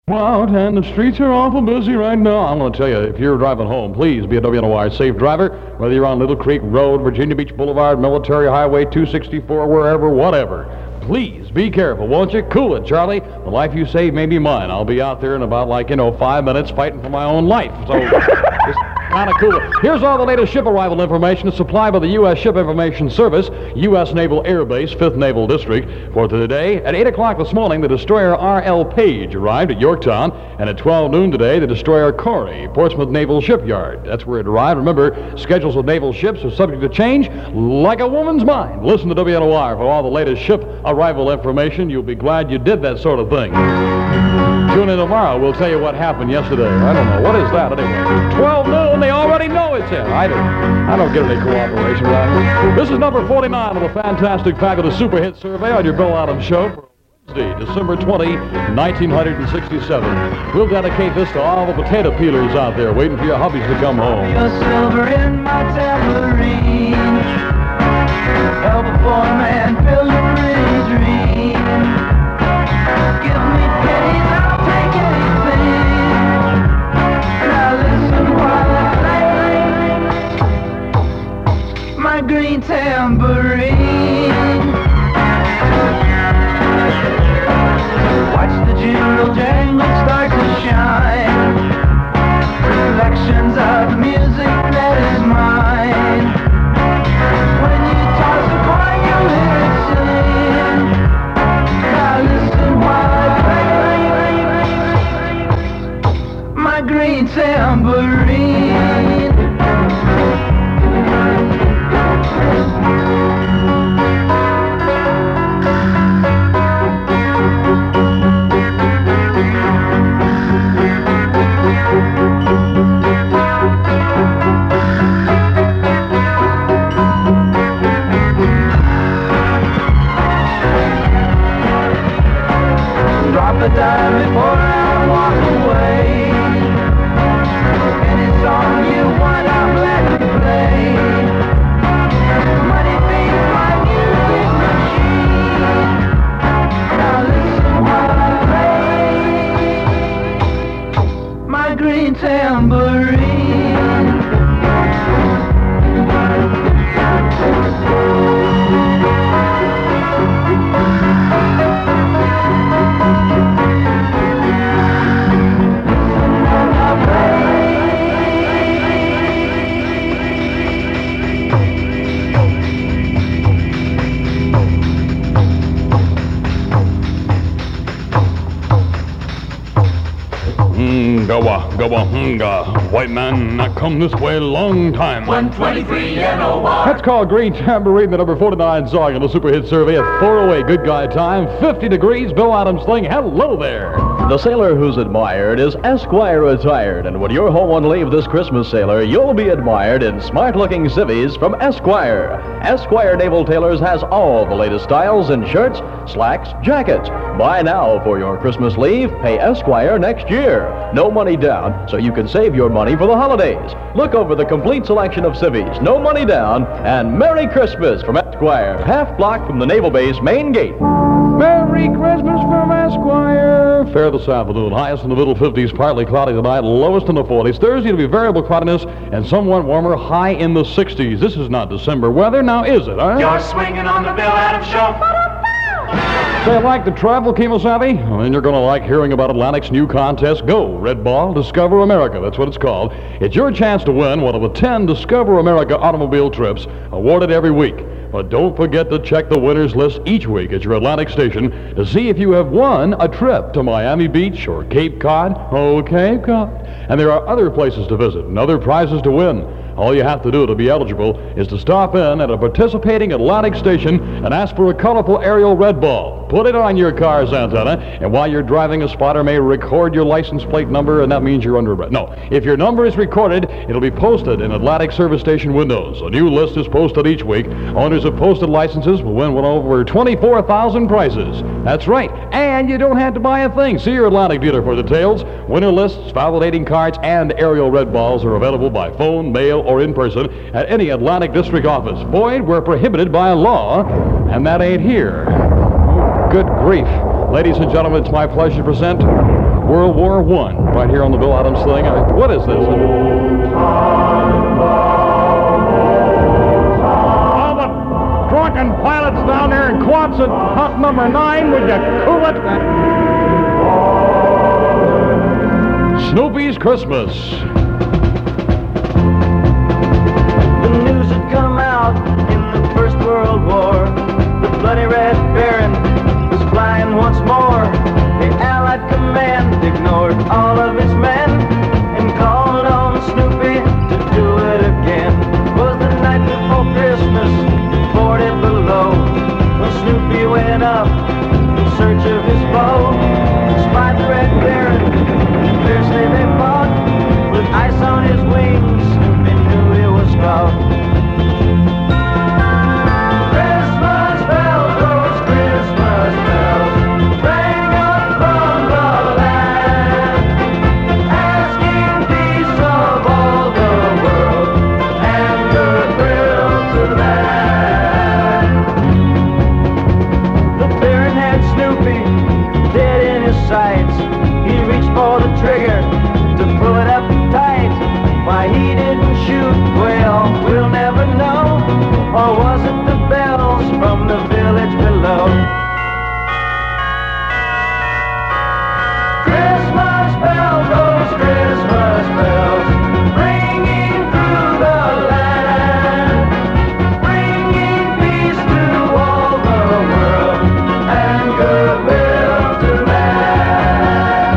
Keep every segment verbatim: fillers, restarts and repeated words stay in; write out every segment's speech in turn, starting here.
Out and the streets are awful busy right now. I'm going to tell you, if you're driving home, please be a W N O R safe driver, whether you're on Little Creek Road, Virginia Beach Boulevard, Military Highway two sixty-four, wherever, whatever. Please be careful, won't you? Cool it, Charlie. The life you save may be mine. I'll be out there in about, like, you know, five minutes fighting for my own life. So, just kind of cool it. Here's all the latest ship arrival information supplied by the U S Ship Information Service, U S Naval Air Base, fifth Naval District. For today, at eight o'clock this morning, the destroyer R L Page arrived at Yorktown, and at twelve noon today, the destroyer Corey, Portsmouth Naval Shipyard. That's where it arrived. Remember, schedules of naval ships are subject to change like a woman's mind. Listen to W N O R for all the latest ship arrival information. You'll be glad you did that sort of thing. Tune in tomorrow. We'll tell you what happened yesterday. I don't know. What is that anyway? twelve noon, they already know it's here. I don't, I don't get any cooperation around here. This is number forty-nine of the Fantastic Fabulous Super Hit Survey on your Bill Adams Show for Wednesday, December twentieth, nineteen sixty-seven. We'll dedicate this to all the potato peelers out there waiting for your hubbies to come home. Your silver in my tambourine. Help a poor man build a pretty dream. Give me pennies, I'll take anything. Now listen while I play my green tambourine. Watch the jingle jangle start to shine. Reflections of the music that is mine. When you toss the coin, you hear it sing. Now listen while I play my green tambourine. Drop a dime before I walk away. Any song you want, I'm glad to play. Money beats my music machine. Now listen while I play my green tambourine. Gawa, gawa, hunga. White man, I come this way long time. one twenty-three N O R. That's called Green Tambourine, the number forty-nine song in the Super Hit Survey at four oh eight. Good guy time, fifty degrees. Bill Adams thing. Hello there. The sailor who's admired is Esquire Retired, and when you're home on leave this Christmas, sailor, you'll be admired in smart-looking civvies from Esquire. Esquire Naval Tailors has all the latest styles in shirts, slacks, jackets. Buy now for your Christmas leave, pay Esquire next year. No money down, so you can save your money for the holidays. Look over the complete selection of civvies, no money down, and Merry Christmas from Esquire, half block from the Naval Base main gate. Merry Christmas from Esquire. Fair this afternoon. Highest in the middle fifties, partly cloudy tonight, lowest in the forties. Thursday to be variable cloudiness and somewhat warmer, high in the sixties. This is not December weather, now is it, huh? You're swinging on the Bill Adams Show. Say, like to travel, Kemosabe? Well, then you're going to like hearing about Atlantic's new contest. Go, Red Ball, Discover America. That's what it's called. It's your chance to win one of the ten Discover America automobile trips awarded every week. But don't forget to check the winners list each week at your Atlantic station to see if you have won a trip to Miami Beach or Cape Cod. Oh, Cape Cod. And there are other places to visit and other prizes to win. All you have to do to be eligible is to stop in at a participating Atlantic station and ask for a colorful aerial red ball. Put it on your car's antenna, and while you're driving, a spotter may record your license plate number, and that means you're under arrest. No, if your number is recorded, it'll be posted in Atlantic service station windows. A new list is posted each week. Owners of posted licenses will win one over twenty-four thousand prizes. That's right, and you don't have to buy a thing. See your Atlantic dealer for details. Winner lists, validating cards, and aerial red balls are available by phone, mail, or in person at any Atlantic District office. Void where prohibited by law, and that ain't here. Oh, good grief. Ladies and gentlemen, it's my pleasure to present World War One, right here on the Bill Adams thing. I, what is this? All the drunken pilots down there in Quonset hut number nine, would you cool it? Snoopy's Christmas. The news had come out in the First World War. The bloody Red Baron was flying once more. The Allied command ignored all of its men and called on Snoopy to do it again. It was the night before Christmas, forty below, when Snoopy went up in search of his foe. Spied the Red Baron, fiercely they fought. With ice on his wings, Snoopy knew it was caught. Christmas bells, those Christmas bells, rang up from the land, asking peace of all the world and goodwill to man. The Baron had Snoopy dead in his sights. He reached for the trigger to pull it up tight. Why he didn't shoot, well, we'll never know. Or was it the bells from the village below? Christmas bells, those Christmas bells, ringing through the land, bringing peace to all the world and goodwill to man.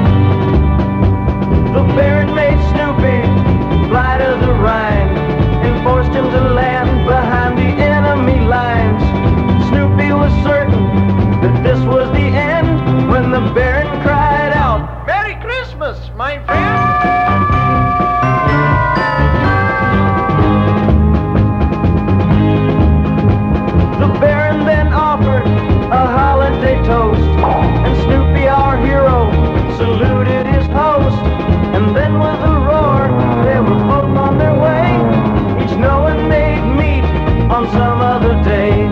The Baron made Snoopy fly to the Rhine and forced him to land behind the enemy lines. Snoopy was certain that this was the end when the Baron cried out, "Merry Christmas, my friend!" The Baron then offered a holiday toast, and Snoopy, our hero, saluted his host. And then with a roar, they were both on their way, each knowing they'd meet on some other day.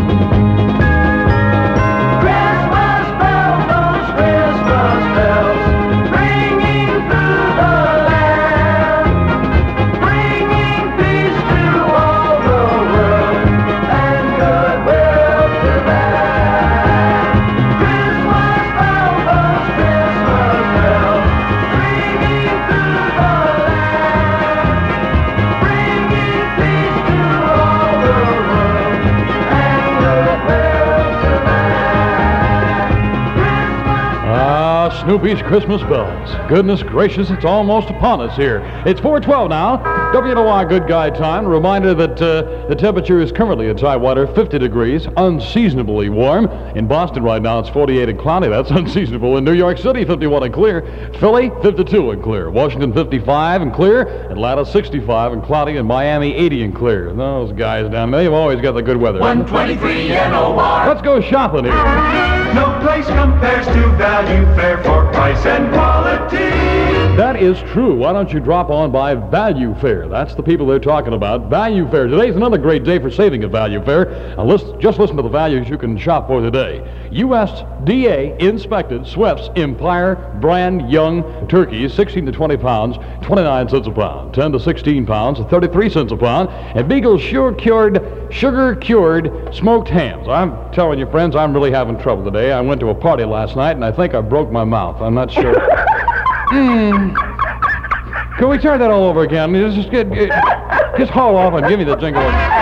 Christmas bells, those Christmas bells, ringing through the land, bringing peace to all the world and goodwill to man. Christmas bells, those Christmas bells, ringing through the land, bringing peace to all the world and goodwill to man. Christmas. Ah, Snoopy's Christmas bells. Goodness gracious, it's almost upon us here. It's four twelve now. W N O Y Good Guy Time. A reminder that uh, the temperature is currently in Tidewater, fifty degrees, unseasonably warm. In Boston right now, it's forty-eight and cloudy. That's unseasonable. In New York City, fifty-one and clear. Philly, fifty-two and clear. Washington, fifty-five and clear. Atlanta, sixty-five and cloudy. And Miami, eighty and clear. Those guys down there, they've always got the good weather. one twenty-three N O R. Let's go shopping here. No place compares to Value Fair for price and quality. That is true. Why don't you drop on by Value Fair? That's the people they're talking about. Value Fair. Today's another great day for saving at Value Fair. Now, listen, just listen to the values you can shop for today. U S D A inspected Swift's Empire brand young turkeys, sixteen to twenty pounds, twenty-nine cents a pound. ten to sixteen pounds, thirty-three cents a pound. And Beagle sure cured, sugar cured smoked hams. I'm telling you, friends, I'm really having trouble today. I went to a party last night and I think I broke my mouth. I'm not sure. Mm. Can we try that all over again? Just, get, get, just haul off and give me the jingle.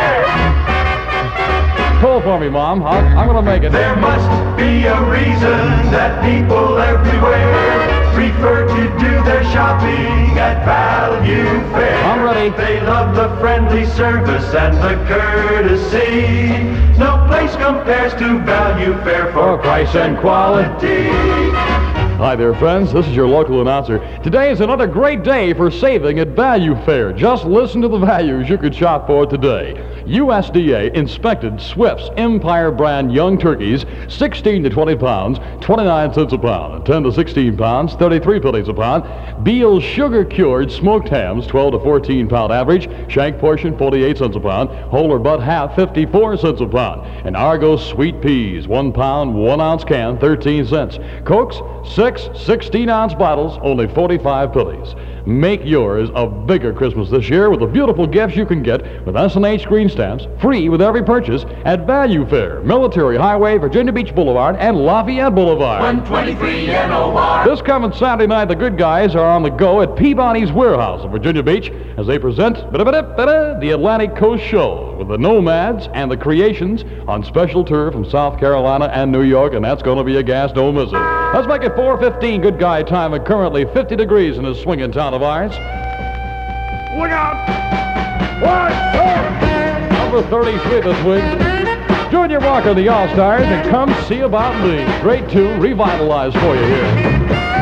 Pull for me, Mom. I'll, I'm going to make it. There must be a reason that people everywhere prefer to do their shopping at Value Fair. I'm ready. They love the friendly service and the courtesy. No place compares to Value Fair for price and quality. Hi there, friends. This is your local announcer. Today is another great day for saving at Value Fair. Just listen to the values you could shop for today. U S D A inspected Swift's Empire brand young turkeys, sixteen to twenty pounds, twenty-nine cents a pound. ten to sixteen pounds, thirty-three pennies a pound. Beal's sugar cured smoked hams, twelve to fourteen pound average. Shank portion, forty-eight cents a pound. Whole or butt half, fifty-four cents a pound. And Argos sweet peas, one pound, one ounce can, thirteen cents. Cokes, six sixteen ounce bottles, only forty-five pennies. Make yours a bigger Christmas this year with the beautiful gifts you can get with S and H green stamps, free with every purchase at Value Fair, Military Highway, Virginia Beach Boulevard, and Lafayette Boulevard. one twenty-three N O R. This coming Saturday night, the good guys are on the go at Peabody's Warehouse in Virginia Beach as they present the Atlantic Coast Show with the Nomads and the Creations on special tour from South Carolina and New York, and that's going to be a gas, don't miss it. Let's make it four fifteen good guy time and currently fifty degrees in this swinging town of ours. Look out! One, two! Number thirty-three this week, Junior Walker, the All-Stars, and Come See About Me. Great tune, revitalized for you here.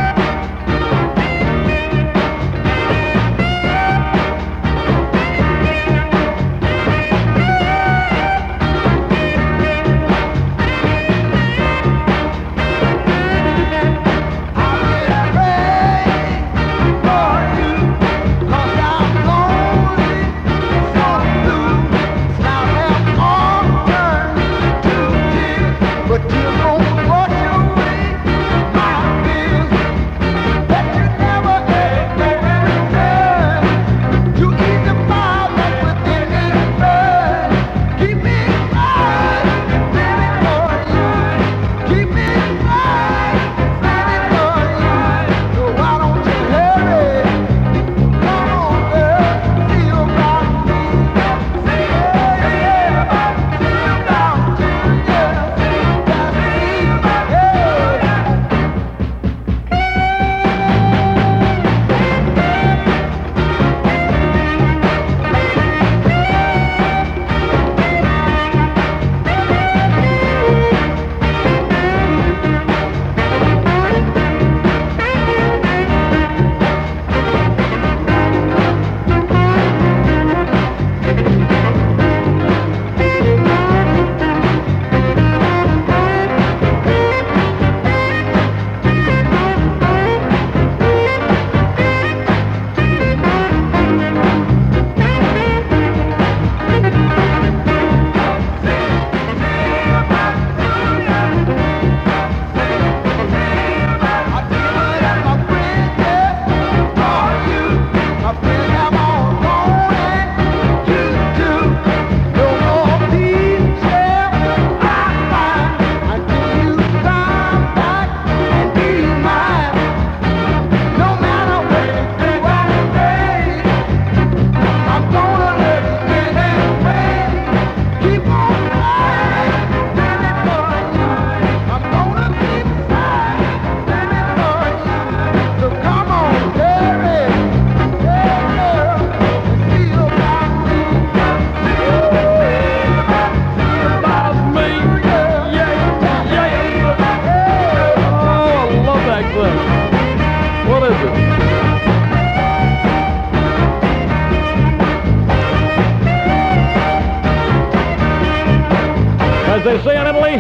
As they say in Italy,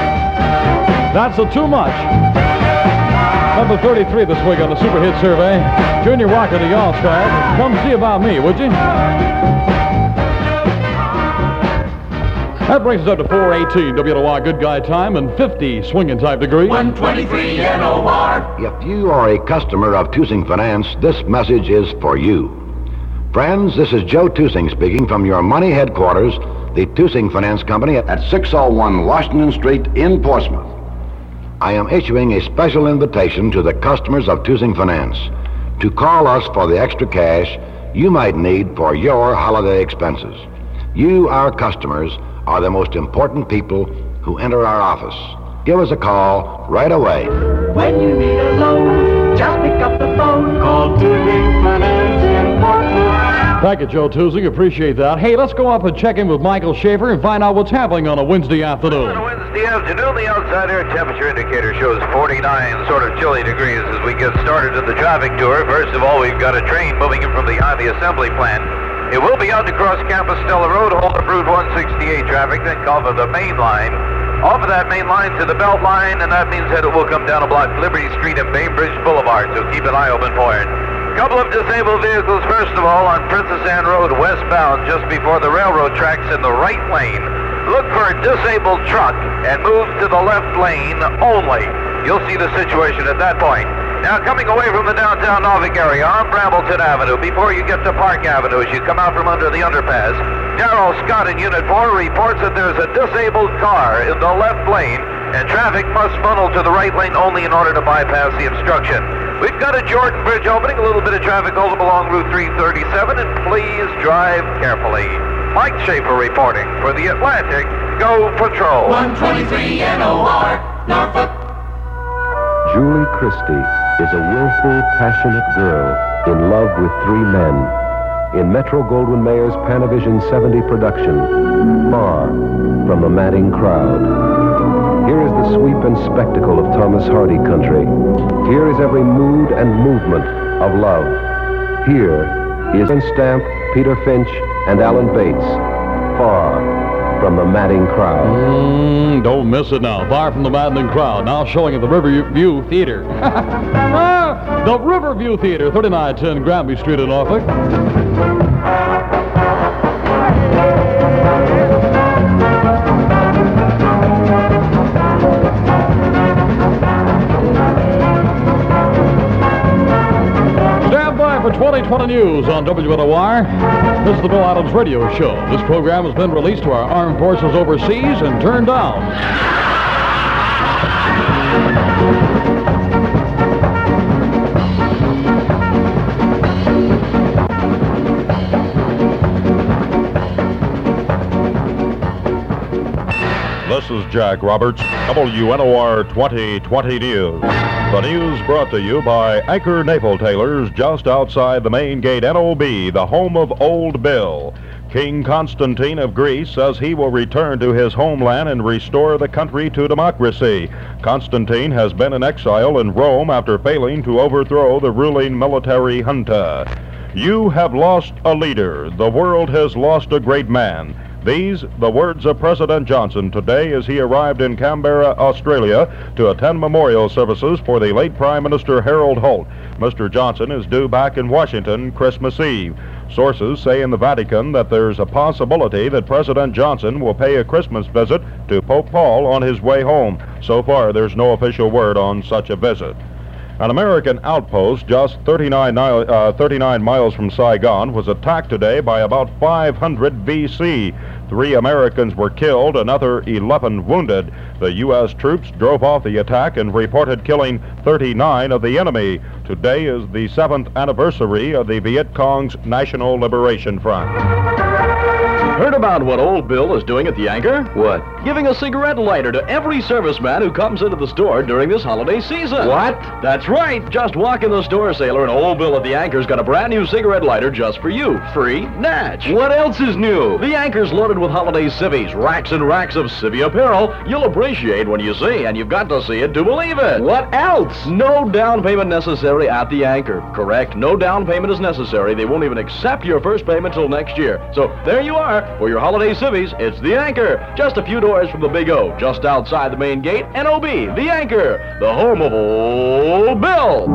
that's a too much. Number thirty-three this week on the Super Hit Survey, Junior Walker, the All-Stars. Come see about me, would you? That brings us up to four eighteen W N O R good guy time and fifty swinging type degrees. one twenty-three N O R. If you are a customer of Tusing Finance, this message is for you. Friends, this is Joe Tusing speaking from your money headquarters, the Tusing Finance Company at six oh one Washington Street in Portsmouth. I am issuing a special invitation to the customers of Tusing Finance to call us for the extra cash you might need for your holiday expenses. You, our customers, are the most important people who enter our office. Give us a call right away. When you need a loan, just pick up the phone. Call Tusing Finance in Portsmouth. Thank you, Joe Tusing. Appreciate that. Hey, let's go up and check in with Michael Schaefer and find out what's happening on a Wednesday afternoon. On a Wednesday afternoon, the outside air temperature indicator shows forty-nine sort of chilly degrees as we get started in the traffic tour. First of all, we've got a train moving in from the Army Assembly Plant. It will be out across Campostella Road, hold up Route one sixty-eight traffic, then cover the main line. Off of that main line to the Belt Line, and that means that it will come down a block Liberty Street and Bainbridge Boulevard, so keep an eye open for it. Couple of disabled vehicles, first of all, on Princess Anne Road westbound, just before the railroad tracks in the right lane. Look for a disabled truck and move to the left lane only. You'll see the situation at that point. Now, coming away from the downtown Norfolk area on Brambleton Avenue, before you get to Park Avenue, as you come out from under the underpass, Darrell Scott in Unit four reports that there's a disabled car in the left lane, and traffic must funnel to the right lane only in order to bypass the obstruction. We've got a Jordan Bridge opening, a little bit of traffic hold up along Route three thirty-seven, and please drive carefully. Mike Schaefer reporting for the Atlantic Go Patrol. one twenty-three N O R, Norfolk. Julie Christie is a willful, passionate girl in love with three men. In Metro-Goldwyn-Mayer's Panavision seventy production, Far from the Madding Crowd. Here is the sweep and spectacle of Thomas Hardy country. Here is every mood and movement of love. Here is Ian Stamp, Peter Finch, and Alan Bates. Far from the Madding Crowd. Mm, don't miss it now. Far from the Madding Crowd. Now showing at the Riverview Theater. The Riverview Theater, thirty-nine ten Granby Street in Norfolk. Stand by for twenty twenty news on W N O R. This is the Bill Adams Radio Show. This program has been released to our armed forces overseas and turned down. This is Jack Roberts, W N O R twenty twenty News. The news brought to you by Anchor Naval Tailors, just outside the main gate, N O B, the home of Old Bill. King Constantine of Greece says he will return to his homeland and restore the country to democracy. Constantine has been in exile in Rome after failing to overthrow the ruling military junta. You have lost a leader. The world has lost a great man. These, the words of President Johnson today as he arrived in Canberra, Australia, to attend memorial services for the late Prime Minister Harold Holt. Mister Johnson is due back in Washington Christmas Eve. Sources say in the Vatican that there's a possibility that President Johnson will pay a Christmas visit to Pope Paul on his way home. So far, there's no official word on such a visit. An American outpost just thirty-nine, uh, thirty-nine miles from Saigon was attacked today by about five hundred B C. Three Americans were killed, another eleven wounded. The U S troops drove off the attack and reported killing thirty-nine of the enemy. Today is the seventh anniversary of the Viet Cong's National Liberation Front. Heard about what Old Bill is doing at the Anchor? What? Giving a cigarette lighter to every serviceman who comes into the store during this holiday season. What? That's right. Just walk in the store, sailor, and Old Bill at the Anchor's got a brand new cigarette lighter just for you. Free, natch. What else is new? The Anchor's loaded with holiday civvies, racks and racks of civvy apparel you'll appreciate when you see, and you've got to see it to believe it. What else? No down payment necessary at the Anchor. Correct. No down payment is necessary. They won't even accept your first payment till next year. So there you are. For your holiday civvies, it's the Anchor. Just a few doors from the Big O, just outside the main gate, N O B, the Anchor, the home of Old Bill.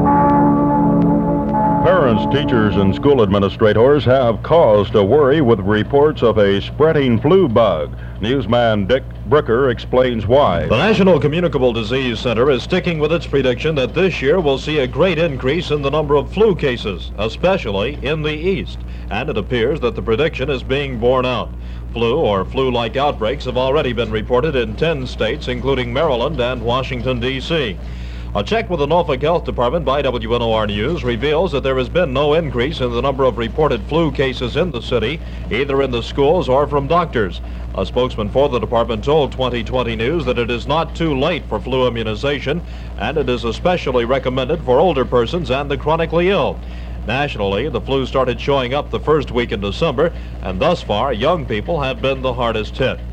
Parents, teachers, and school administrators have cause to worry with reports of a spreading flu bug. Newsman Dick Brooker explains why. The National Communicable Disease Center is sticking with its prediction that this year will see a great increase in the number of flu cases, especially in the East. And it appears that the prediction is being borne out. Flu or flu-like outbreaks have already been reported in ten states, including Maryland and Washington, D C A check with the Norfolk Health Department by W N O R News reveals that there has been no increase in the number of reported flu cases in the city, either in the schools or from doctors. A spokesman for the department told twenty twenty News that it is not too late for flu immunization, and it is especially recommended for older persons and the chronically ill. Nationally, the flu started showing up the first week in December, and thus far, young people have been the hardest hit.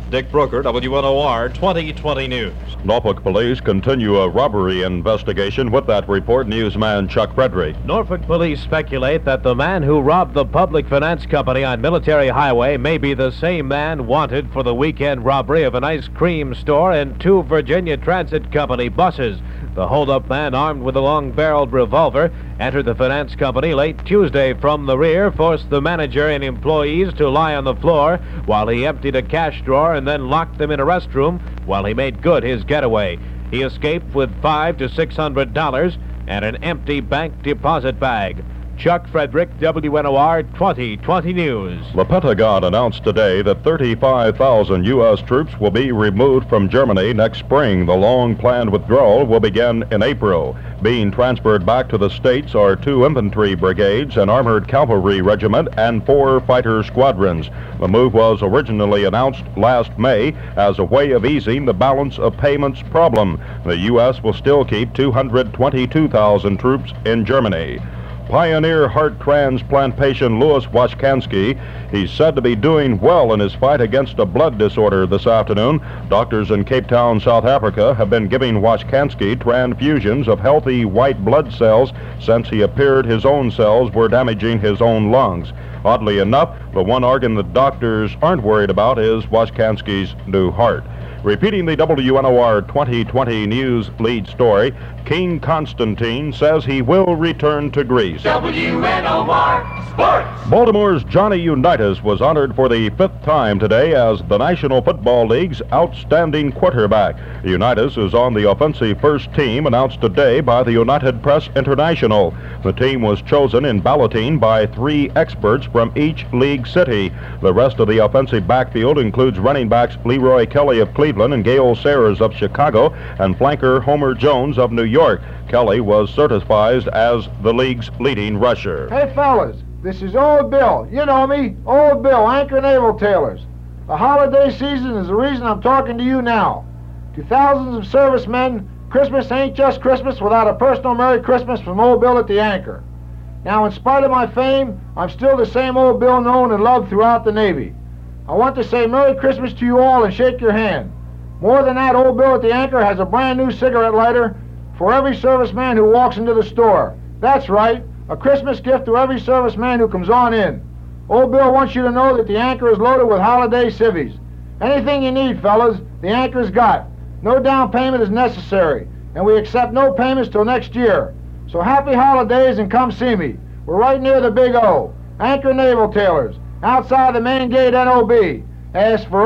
Dick Brooker, W N O R twenty twenty News. Norfolk police continue a robbery investigation. With that report, newsman Chuck Frederick. Norfolk police speculate that the man who robbed the public finance company on Military Highway may be the same man wanted for the weekend robbery of an ice cream store and two Virginia Transit Company buses. The hold-up man, armed with a long-barreled revolver, entered the finance company late Tuesday from the rear, forced the manager and employees to lie on the floor while he emptied a cash drawer and then locked them in a restroom while he made good his getaway. He escaped with five to six hundred dollars and an empty bank deposit bag. Chuck Frederick, W N O R twenty twenty News. The Pentagon announced today that thirty-five thousand U S troops will be removed from Germany next spring. The long-planned withdrawal will begin in April. Being transferred back to the States are two infantry brigades, an armored cavalry regiment, and four fighter squadrons. The move was originally announced last May as a way of easing the balance of payments problem. The U S will still keep two hundred twenty-two thousand troops in Germany. Pioneer heart transplant patient Louis Washkansky, he's said to be doing well in his fight against a blood disorder this afternoon. Doctors in Cape Town, South Africa, have been giving Washkansky transfusions of healthy white blood cells since he appeared his own cells were damaging his own lungs. Oddly enough, the one organ that doctors aren't worried about is Washkansky's new heart. Repeating the W N O R twenty twenty News lead story, King Constantine says he will return to Greece. W N O R Sports. Baltimore's Johnny Unitas was honored for the fifth time today as the National Football League's outstanding quarterback. Unitas is on the offensive first team announced today by the United Press International. The team was chosen in balloting by three experts from each league city. The rest of the offensive backfield includes running backs Leroy Kelly of Cleveland and Gale Sayers of Chicago and flanker Homer Jones of New York. Kelly was certified as the league's leading rusher. Hey, fellas, this is Old Bill. You know me, Old Bill, Anchor Naval Tailors. The holiday season is the reason I'm talking to you now. To thousands of servicemen, Christmas ain't just Christmas without a personal Merry Christmas from Old Bill at the Anchor. Now, in spite of my fame, I'm still the same Old Bill known and loved throughout the Navy. I want to say Merry Christmas to you all and shake your hand. More than that, Old Bill at the Anchor has a brand new cigarette lighter for every serviceman who walks into the store. That's right, a Christmas gift to every serviceman who comes on in. Old Bill wants you to know that the Anchor is loaded with holiday civvies. Anything you need, fellas, the Anchor's got. No down payment is necessary, and we accept no payments till next year. So happy holidays and come see me. We're right near the Big O. Anchor Naval Tailors, outside the main gate N O B. Ask for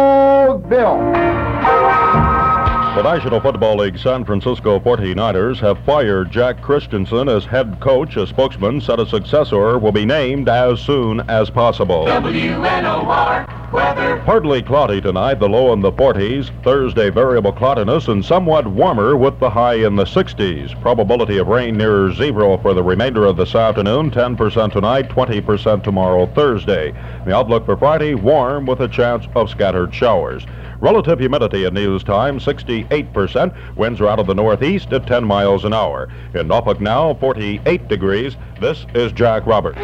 Old Bill. The National Football League San Francisco forty-niners have fired Jack Christensen as head coach. A spokesman said a successor will be named as soon as possible. W N O R weather. Partly cloudy tonight, the low in the forties. Thursday, variable cloudiness and somewhat warmer with the high in the sixties. Probability of rain near zero for the remainder of this afternoon. ten percent tonight, twenty percent tomorrow, Thursday. The outlook for Friday, warm with a chance of scattered showers. Relative humidity at news time, sixty-eight percent. Winds are out of the northeast at ten miles an hour. In Norfolk now, forty-eight degrees. This is Jack Roberts.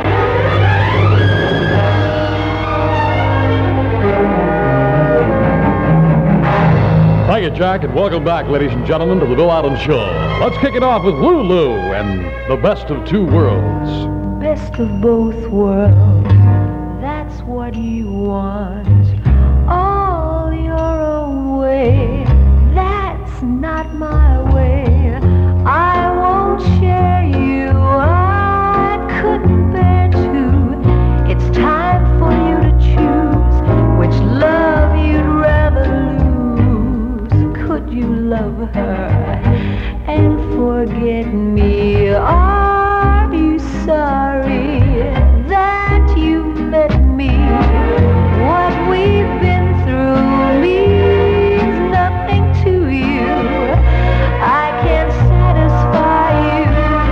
Thank you, Jack, and welcome back, ladies and gentlemen, to the Bill Adams Show. Let's kick it off with Lulu and the best of two worlds. Best of both worlds, that's what you want. All your own way, that's not my way. I won't share you, I couldn't bear to. It's time for you to choose which love you'd rather lose. Could you love her and forget me? Are you sorry that you met me? What we've been through means nothing to you. I can't satisfy you.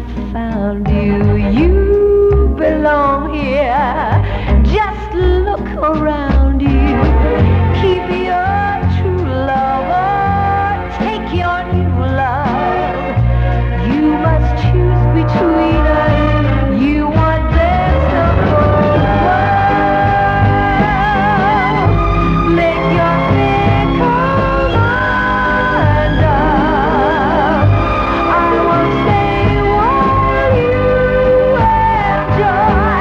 found you. You belong here. Just look around you. Keep your true love or take your new love. You must choose between us. You want best of both worlds. Make your fickle mind up. I won't stay while you enjoy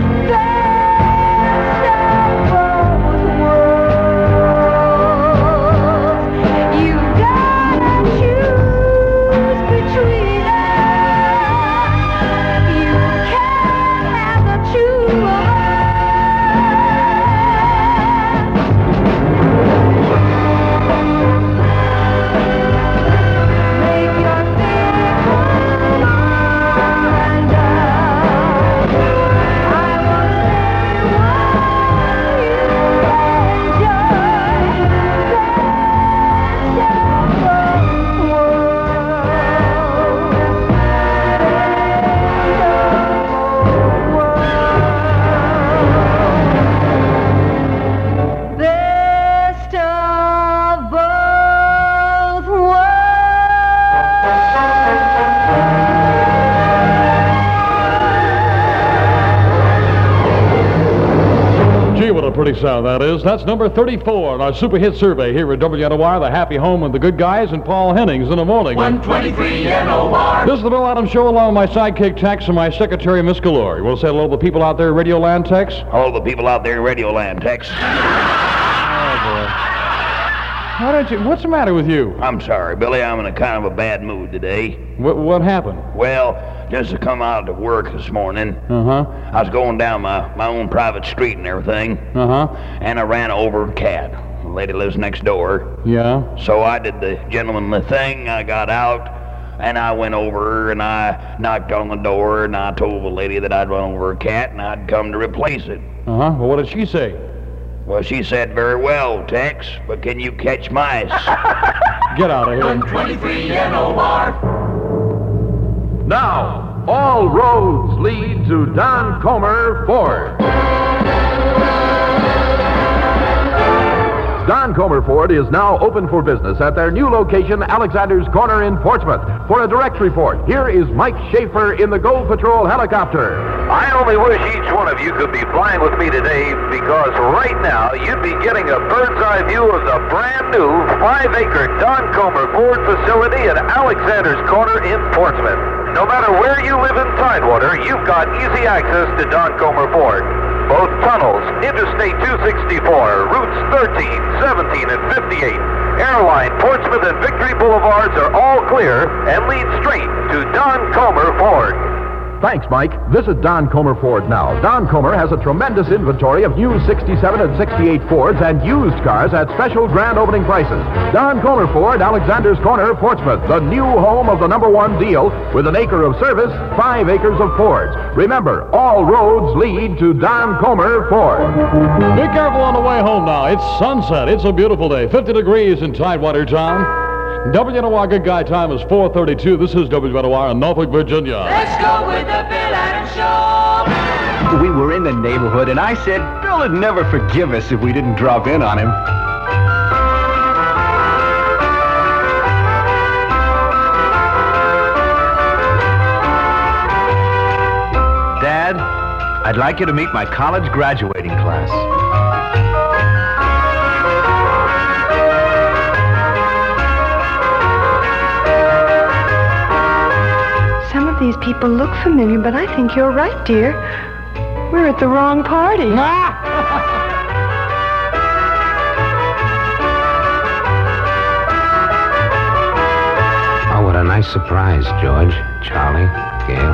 best of both worlds. You gotta choose between us. You can't have the two of us. Make your fickle mind up. I won't stay while you enjoy best of both Gee, what a pretty sound that is. That's number thirty-four on our super hit survey here at W N O R, the happy home of the good guys and Paul Hennings in the morning. one twenty-three N O R. This is the Bill Adams Show along with my sidekick Tex and my secretary Miss Galore. You want to say hello to the people out there in Radio Land, Tex? Hello, the people out there in Radio Land, Tex. Why don't you, what's the matter with you? I'm sorry, Billy. I'm in a kind of a bad mood today. What, what happened? Well, just to come out to work this morning, Uh-huh. I was going down my, my own private street and everything, Uh-huh. and I ran over a cat. The lady lives next door. Yeah? So I did the gentlemanly thing. I got out, and I went over, and I knocked on the door, and I told the lady that I'd run over a cat, and I'd come to replace it. Uh-huh. Well, what did she say? Well, she said, very well, Tex, but can you catch mice? Get out of here. one twenty-three N O R. Now, all roads lead to Don Comer Ford. Don Comer Ford is now open for business at their new location, Alexander's Corner in Portsmouth. For a direct report, here is Mike Schaefer in the Gold Patrol helicopter. I only wish each one of you could be flying with me today, because right now you'd be getting a bird's eye view of the brand new five acre Don Comer Ford facility at Alexander's Corner in Portsmouth. No matter where you live in Tidewater, you've got easy access to Don Comer Ford. Both tunnels, Interstate two sixty-four, routes thirteen, seventeen, and fifty-eight, Airline, Portsmouth, and Victory Boulevards are all clear and lead straight to Don Comer Ford. Thanks, Mike. Visit Don Comer Ford now. Don Comer has a tremendous inventory of new sixty-seven and sixty-eight Fords and used cars at special grand opening prices. Don Comer Ford, Alexander's Corner, Portsmouth, the new home of the number one deal with an acre of service, five acres of Fords. Remember, all roads lead to Don Comer Ford. Be careful on the way home now. It's sunset. It's a beautiful day. fifty degrees in Tidewater Town. W N O R Good Guy time is four thirty-two. This is W N O R in Norfolk, Virginia. Let's go with the Bill Adams Show. We were in the neighborhood, and I said Bill would never forgive us if we didn't drop in on him. Dad, I'd like you to meet my college graduating class. Some of these people look familiar, but I think you're right, dear. We're at the wrong party. Oh, what a nice surprise, George, Charlie, Gail.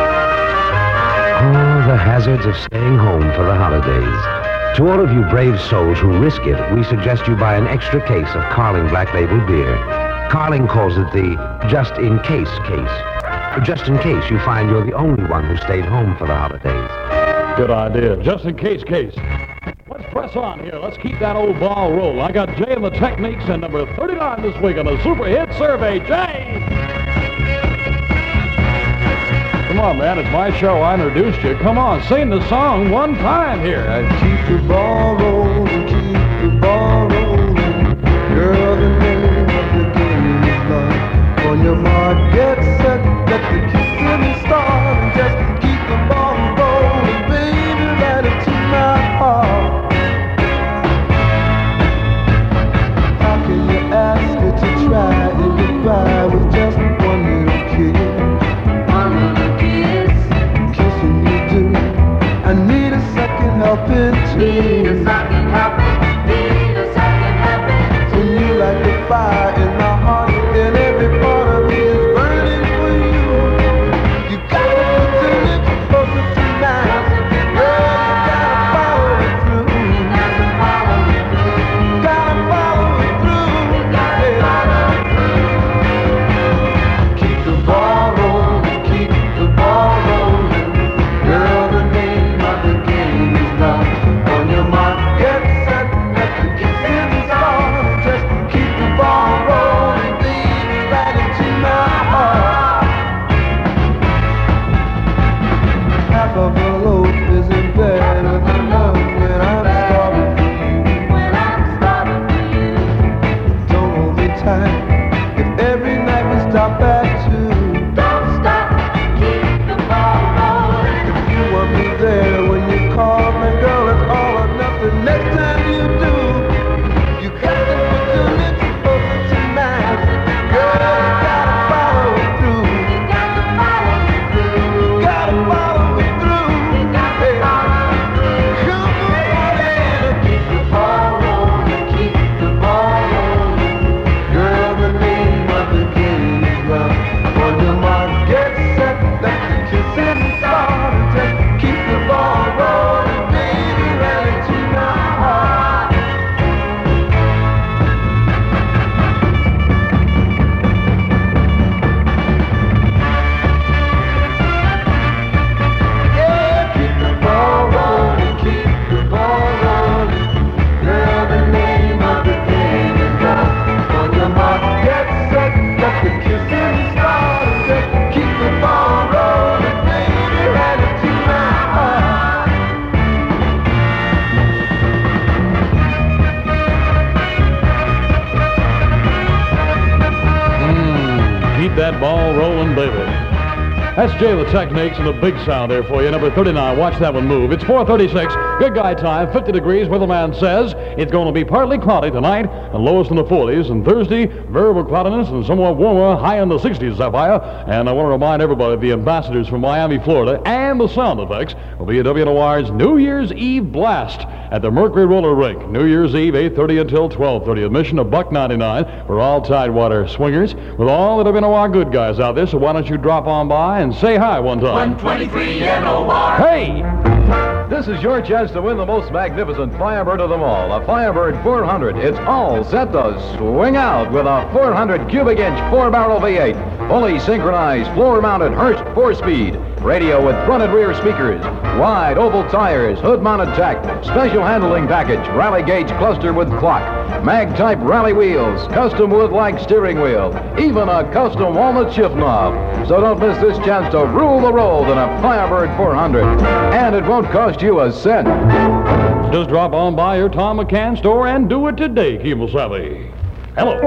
Oh, the hazards of staying home for the holidays. To all of you brave souls who risk it, we suggest you buy an extra case of Carling Black Label beer. Carling calls it the just-in-case case. Just in case you find you're the only one who stayed home for the holidays. Good idea. Just in case case. Let's press on here. Let's keep that old ball rolling. I got Jay and the Techniques and number thirty-nine this week on the Super Hit Survey. Jay! on, man. It's my show. I introduced you. Come on, sing the song one time here. Keep the ball rolling, keep the ball rolling. Girl, the name of the game is love. On your mark, get set, let the kissing start. And just keep the ball rolling, baby, right into my heart. How can you ask her to try and get by with just one little kiss? One little kiss. Kissing you do. I need a second helping too. Need a second helping. Need a second helping too. When you light the fire in my heart, and every part of me is burning for you. You gotta put your lips closer tonight. Girl, you gotta follow it through. You gotta follow it through. You gotta follow it through. You gotta follow it through. Keep the ball rolling, keep the ball rolling. Girl, the name of the game is love. On your mark, get set, let the kissing start. Just keep the ball rolling, baby, right into my heart. Half of a loaf isn't better than love when I'm starving for you. When I'm starving for you. Don't hold me tight. If every night we stop at two. Don't stop, keep the ball rolling. If you want me there when you call, then girl, it's all or nothing. Next time you do, you gotta put your lips closer tonight. Girl, you gotta follow it through. You gotta follow it through. You gotta follow it through. You gotta follow it through. Come on in, keep the ball rolling, keep the ball rolling. Girl, the name of the game is love. On your mark, get set, let the kissing start. Just keep the ball rolling, baby, right into my heart. Yeah, keep the ball rolling, keep the ball rolling. Girl, the name of the game is love. On your mark, get set, let the kissing start. Just keep the ball rolling, baby, right into my heart. Mm, keep that ball rolling, baby. That's Jay the Techniques and the big sound there for you. Number thirty-nine, watch that one move. It's four thirty-six, good guy time, fifty degrees. Weatherman says it's going to be partly cloudy tonight and lowest in the forties. And Thursday, variable cloudiness and somewhat warmer, high in the sixties, Sapphire. And I want to remind everybody, the ambassadors from Miami, Florida, and the sound effects will be at W N O R's New Year's Eve Blast at the Mercury Roller Rink. New Year's Eve, eight thirty until twelve thirty. Admission a buck ninety-nine for all Tidewater swingers with all the W N O R good guys out there. So why don't you drop on by and say hi one time. one twenty-three N O R. Hey! This is your chance to win the most magnificent Firebird of them all, a Firebird four hundred. It's all set to swing out with a four hundred cubic inch four-barrel V eight, fully synchronized floor-mounted Hurst four-speed, radio with front and rear speakers, wide oval tires, hood-mounted tack, special handling package, rally gauge cluster with clock, mag-type rally wheels, custom wood-like steering wheel, even a custom walnut shift knob. So don't miss this chance to rule the road in a Firebird four hundred, and it won't cost you a cent. Just drop on by your Tom McCann store and do it today, Kemosabe. Hello.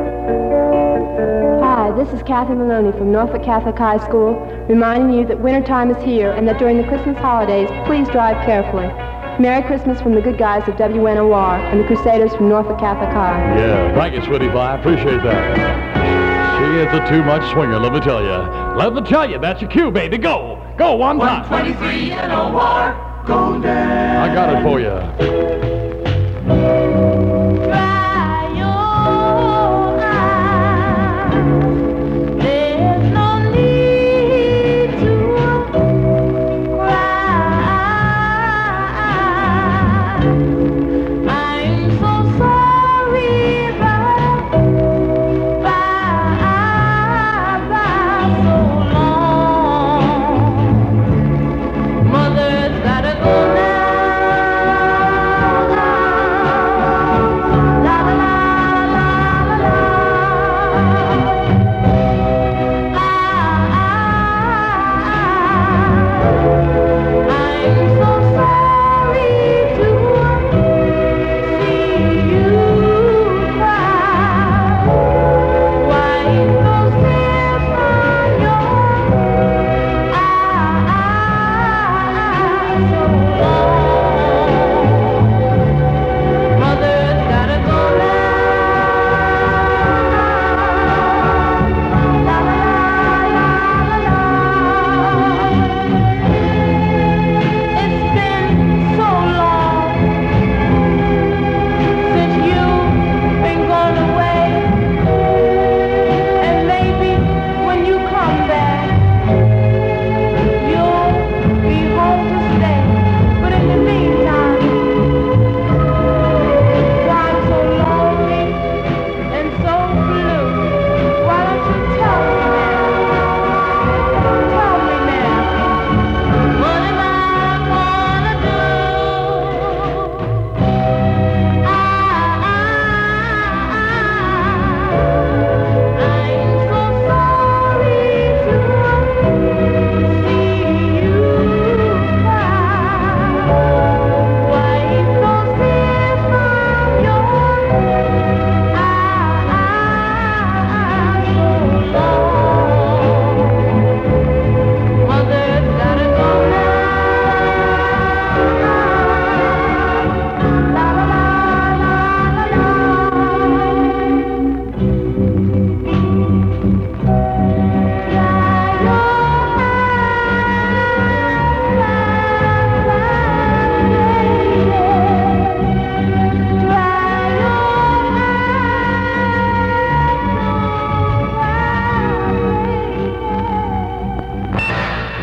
Hi, this is Kathy Maloney from Norfolk Catholic High School, reminding you that wintertime is here and that during the Christmas holidays, please drive carefully. Merry Christmas from the good guys of W N O R and the Crusaders from Norfolk Catholic High. Yeah, thank you, sweetie pie. I appreciate that. She is a too much swinger, let me tell you. Let me tell you, that's your cue, baby. Go. Go one time. one twenty-three N O R. Go down. I got it for you.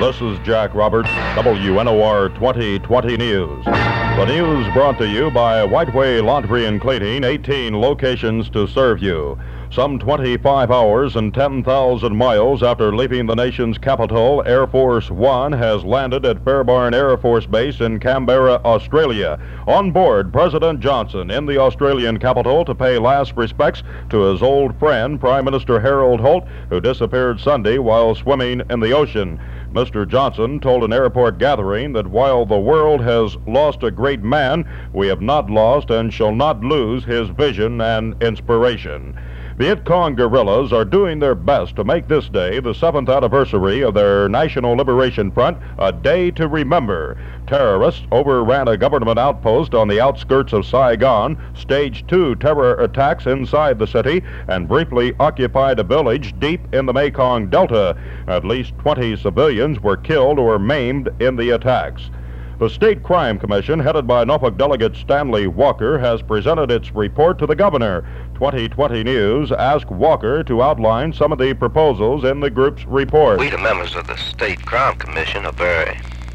This is Jack Roberts, W N O R twenty twenty News. The news brought to you by Whiteway Laundry and Cleaning, eighteen locations to serve you. Some twenty-five hours and ten thousand miles after leaving the nation's capital, Air Force One has landed at Fairbairn Air Force Base in Canberra, Australia. On board, President Johnson in the Australian capital to pay last respects to his old friend, Prime Minister Harold Holt, who disappeared Sunday while swimming in the ocean. Mister Johnson told an airport gathering that while the world has lost a great man, we have not lost and shall not lose his vision and inspiration. Viet Cong guerrillas are doing their best to make this day, the seventh anniversary of their National Liberation Front, a day to remember. Terrorists overran a government outpost on the outskirts of Saigon, staged two terror attacks inside the city, and briefly occupied a village deep in the Mekong Delta. At least twenty civilians were killed or maimed in the attacks. The State Crime Commission, headed by Norfolk Delegate Stanley Walker, has presented its report to the governor. twenty twenty News asked Walker to outline some of the proposals in the group's report. We, the members of the State Crime Commission, are very,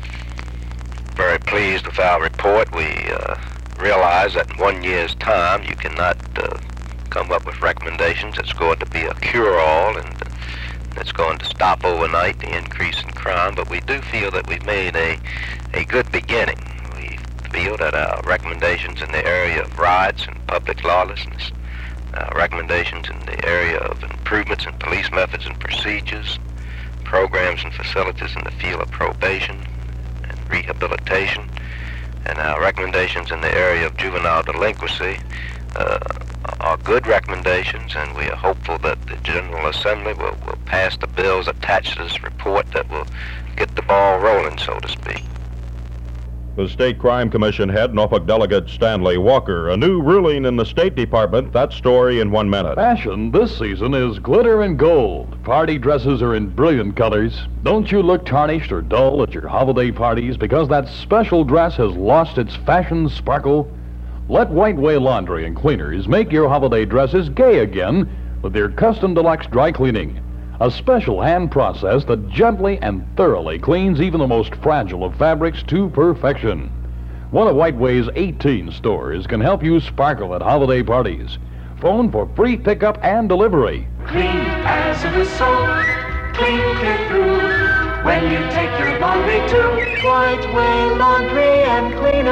very pleased with our report. We uh, realize that in one year's time you cannot uh, come up with recommendations that's going to be a cure-all and that's going to stop overnight the increase in crime, but we do feel that we've made a, a good beginning. We feel that our recommendations in the area of riots and public lawlessness, our recommendations in the area of improvements in police methods and procedures, programs and facilities in the field of probation and rehabilitation, and our recommendations in the area of juvenile delinquency uh, are good recommendations, and we are hopeful that the General Assembly will, will pass the bills attached to this report that will get the ball rolling, so to speak. The State Crime Commission head, Norfolk Delegate Stanley Walker. A new ruling in the State Department. That story in one minute. Fashion this season is glitter and gold. Party dresses are in brilliant colors. Don't you look tarnished or dull at your holiday parties because that special dress has lost its fashion sparkle? Let Whiteway Laundry and Cleaners make your holiday dresses gay again with their custom deluxe dry cleaning. A special hand process that gently and thoroughly cleans even the most fragile of fabrics to perfection. One of Whiteway's eighteen stores can help you sparkle at holiday parties. Phone for free pickup and delivery. Clean as a whistle, clean clear through. When you take your laundry to Whiteway Laundry and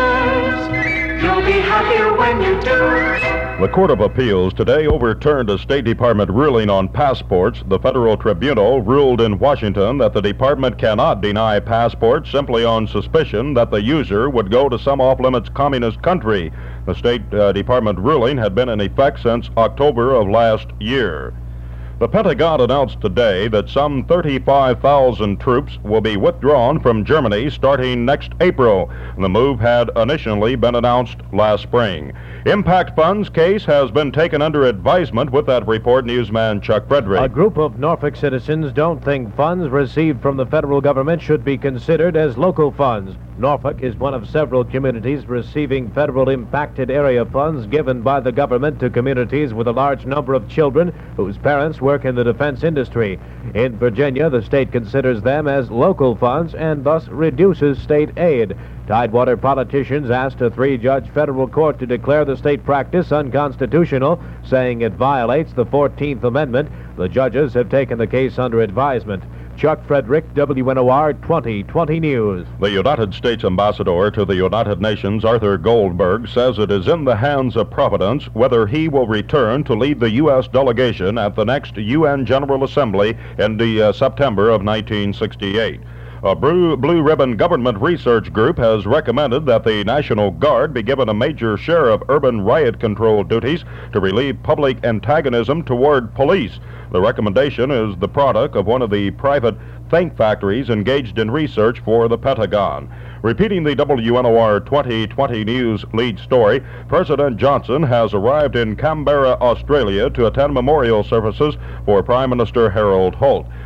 Cleaners, you'll be happier when you do. The Court of Appeals today overturned a State Department ruling on passports. The federal tribunal ruled in Washington that the department cannot deny passports simply on suspicion that the user would go to some off-limits communist country. The State uh, Department ruling had been in effect since October of last year. The Pentagon announced today that some thirty-five thousand troops will be withdrawn from Germany starting next April. The move had initially been announced last spring. Impact Funds case has been taken under advisement. With that report, newsman Chuck Frederick. A group of Norfolk citizens don't think funds received from the federal government should be considered as local funds. Norfolk is one of several communities receiving federal impacted area funds given by the government to communities with a large number of children whose parents work in the defense industry. In Virginia, the state considers them as local funds and thus reduces state aid. Tidewater politicians asked a three-judge federal court to declare the state practice unconstitutional, saying it violates the fourteenth Amendment. The judges have taken the case under advisement. Chuck Frederick, W N O R twenty twenty News. The United States Ambassador to the United Nations, Arthur Goldberg, says it is in the hands of Providence whether he will return to lead the U S delegation at the next U N General Assembly in the uh, September of nineteen sixty-eight. A Blue, Blue Ribbon Government Research Group has recommended that the National Guard be given a major share of urban riot control duties to relieve public antagonism toward police. The recommendation is the product of one of the private think factories engaged in research for the Pentagon. Repeating the W N O R twenty twenty News lead story, President Johnson has arrived in Canberra, Australia to attend memorial services for Prime Minister Harold Holt.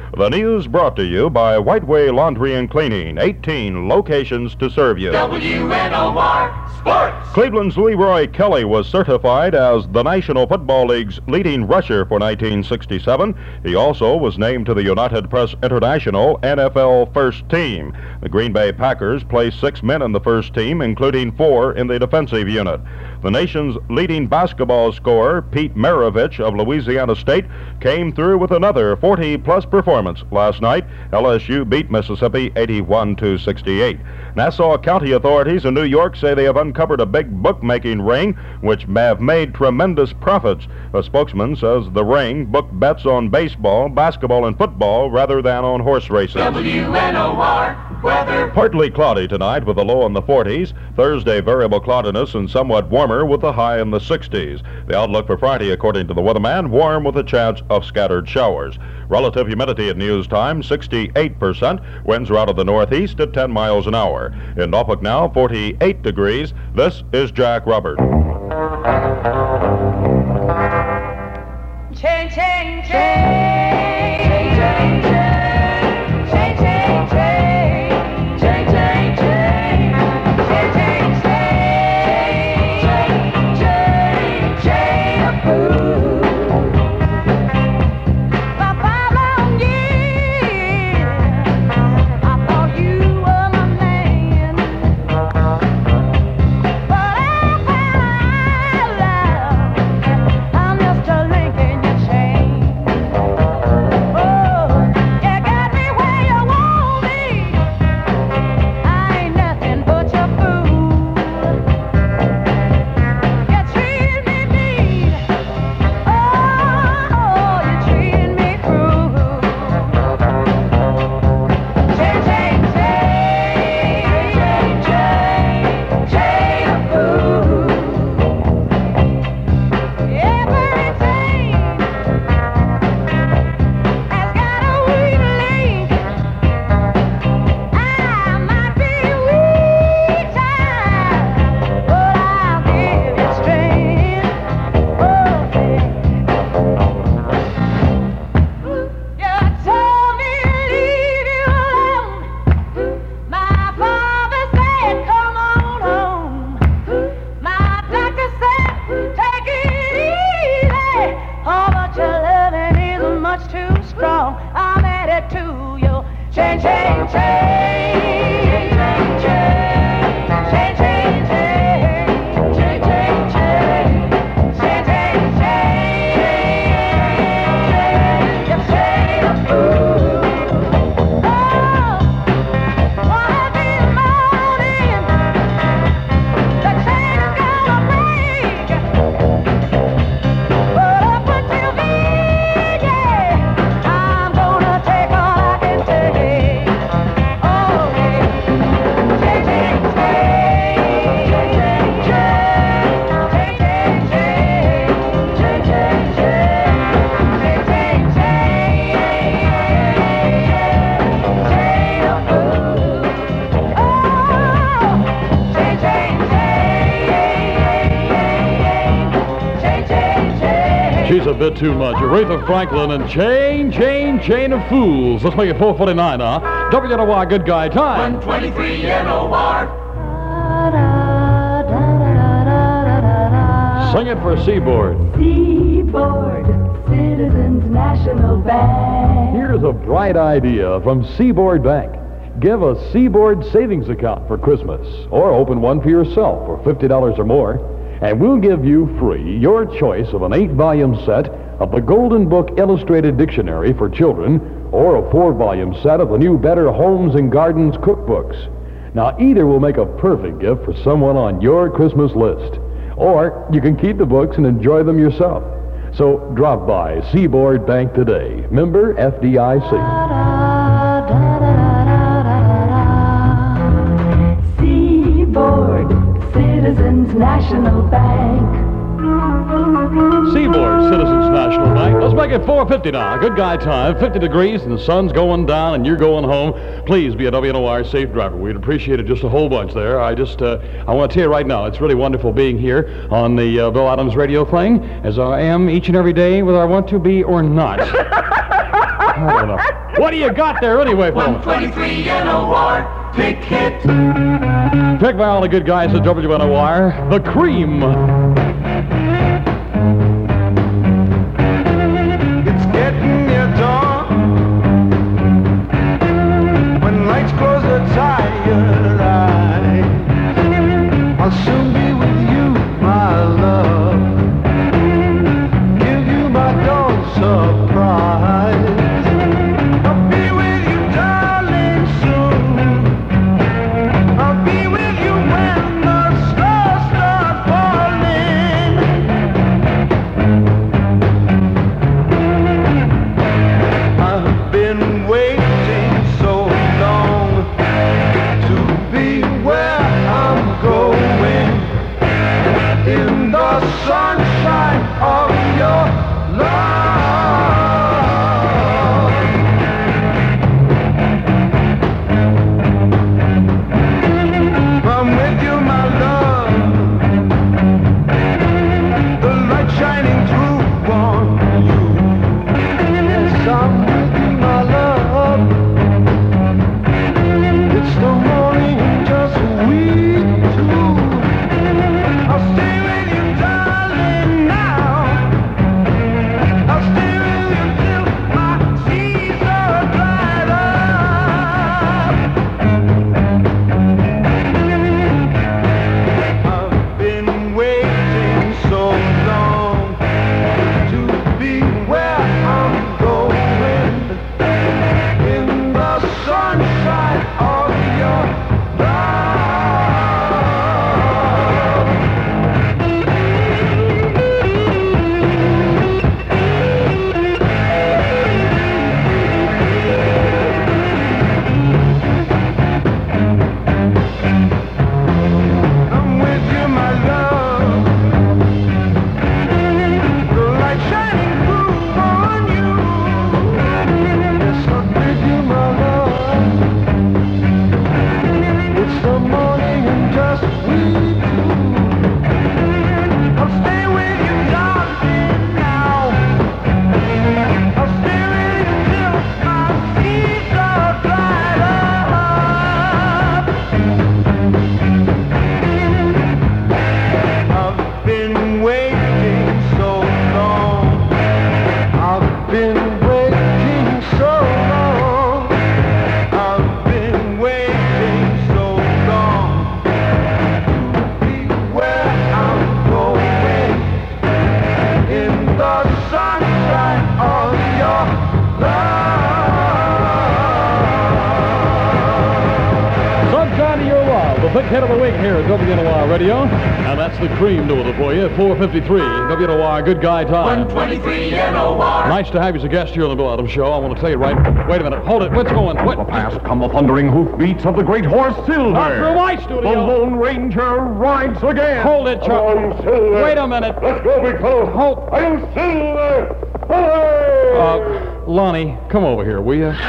The news brought to you by Whiteway Laundry and Cleaning, eighteen locations to serve you. W N O R Sports. Cleveland's Leroy Kelly was certified as the National Football League's leading rusher for nineteen sixty-seven. He also was named to the United Press International N F L First Team. The Green Bay Packers placed six men in the first team, including four in the defensive unit. The nation's leading basketball scorer, Pete Maravich of Louisiana State, came through with another forty-plus performance last night. L S U beat Mississippi eighty-one to sixty-eight. Nassau County authorities in New York say they have uncovered a big bookmaking ring which have made tremendous profits. A spokesman says the ring booked bets on baseball, basketball, and football rather than on horse races. W N O R weather. Partly cloudy tonight with a low in the forties. Thursday, variable cloudiness and somewhat warmer with a high in the sixties. The outlook for Friday, according to the weatherman, warm with a chance of scattered showers. Relative humidity at news time, sixty-eight percent. Winds are out of the northeast at ten miles an hour. In Norfolk now, forty-eight degrees. This is Jack Roberts. Change, change, change, change, change, change, change, change, change, change, change, change, change, change, change of food. For five long years, I thought you were my man, but I found out I'm just a link in your chain. Oh, you got me where you want me. I ain't nothing but your fool. You treat me mean. Oh, you treat me cruel. Change, change, change, change, change, change of food. Everything has got a weak link. I might be weak time, but I'll give you strength. You told me leave you alone. My father said come on home. My doctor said take it easy. Oh, but your loving is much too strong. I'm headed to you. Change, change, change, change, change, change, change, change, change, change, change, change, change, change, change, change of food. Oh, one of these mornings, the chain is gonna break. But up until then, yeah, I'm gonna take all I can take. Oh, yeah. Change, change, change, change, change, change, change, change, change, change, change, change, change of food. Oh, change, change, change, change, change, change. She's a bit too much. Aretha Franklin and Chain, Chain, Chain of Fools. Let's make it four forty-nine, huh? W N O R Good Guy time. one twenty-three N O R. Sing it for Seaboard. Seaboard Citizens National Bank. Here's a bright idea from Seaboard Bank. Give a Seaboard savings account for Christmas, or open one for yourself for fifty dollars or more, and we'll give you free your choice of an eight-volume set of the Golden Book Illustrated Dictionary for Children, or a four-volume set of the new Better Homes and Gardens cookbooks. Now, either will make a perfect gift for someone on your Christmas list, or you can keep the books and enjoy them yourself. So drop by Seaboard Bank today. Member F D I C. Seaboard Citizens National Bank. Seaboard Citizens National Bank. Let's make it four fifty now. Good guy time. fifty degrees and the sun's going down and you're going home. Please be a W N O R safe driver. We'd appreciate it just a whole bunch there. I just, uh, I want to tell you right now, it's really wonderful being here on the uh, Bill Adams radio thing, as I am each and every day, whether I want to be or not. I don't know. What do you got there anyway, fellas? one twenty-three N O R, pick hit. Picked by all the good guys at W N O R, The Cream. It's getting near dawn. When lights close the tired eyes, I'll soon be with you, my love. Give you my dawn surprise. I'll be with you, darling, soon. I'll be with you when the stars start falling. I've been waiting so long to be where I'm going, in the sunshine of your love. I'm with you, my love. The light shining through on you. Yes, I'm with you, my love. It's the morning, just we two. I'll stay with you, darling, now. I'll stay with you till my seas are dried up. I've been waiting so long to be where I'm going, in the sunshine of your I'm with you, my love. The light shining through on you. Yes, I'm with you, my love. It's the morning and just we two. I'll stay with you, darling, now. I'll stay with you till my seas are dried up. I've been waiting so long. I've been waiting so long. I've been waiting so long to be where I'm going, in the sunshine of your love. Sunshine of Your Love, the big hit of the week here at W N O R Radio. And that's The Cream doing it for you, four fifty-three, W N O R, good guy time. one twenty-three N O R. Nice to have you as a guest here on the Bill Adams Show. I want to tell you right... Wait a minute, hold it, what's going... What? Past come the thundering hoofbeats of the great horse Silver. Not through my studio. The Lone Ranger rides again. Hold it, Charlie. Come on, Silver. Wait a minute. Let's go, big fellow. Hold... I'm Silver. Hooray! Uh, Lonnie, come over here, will you?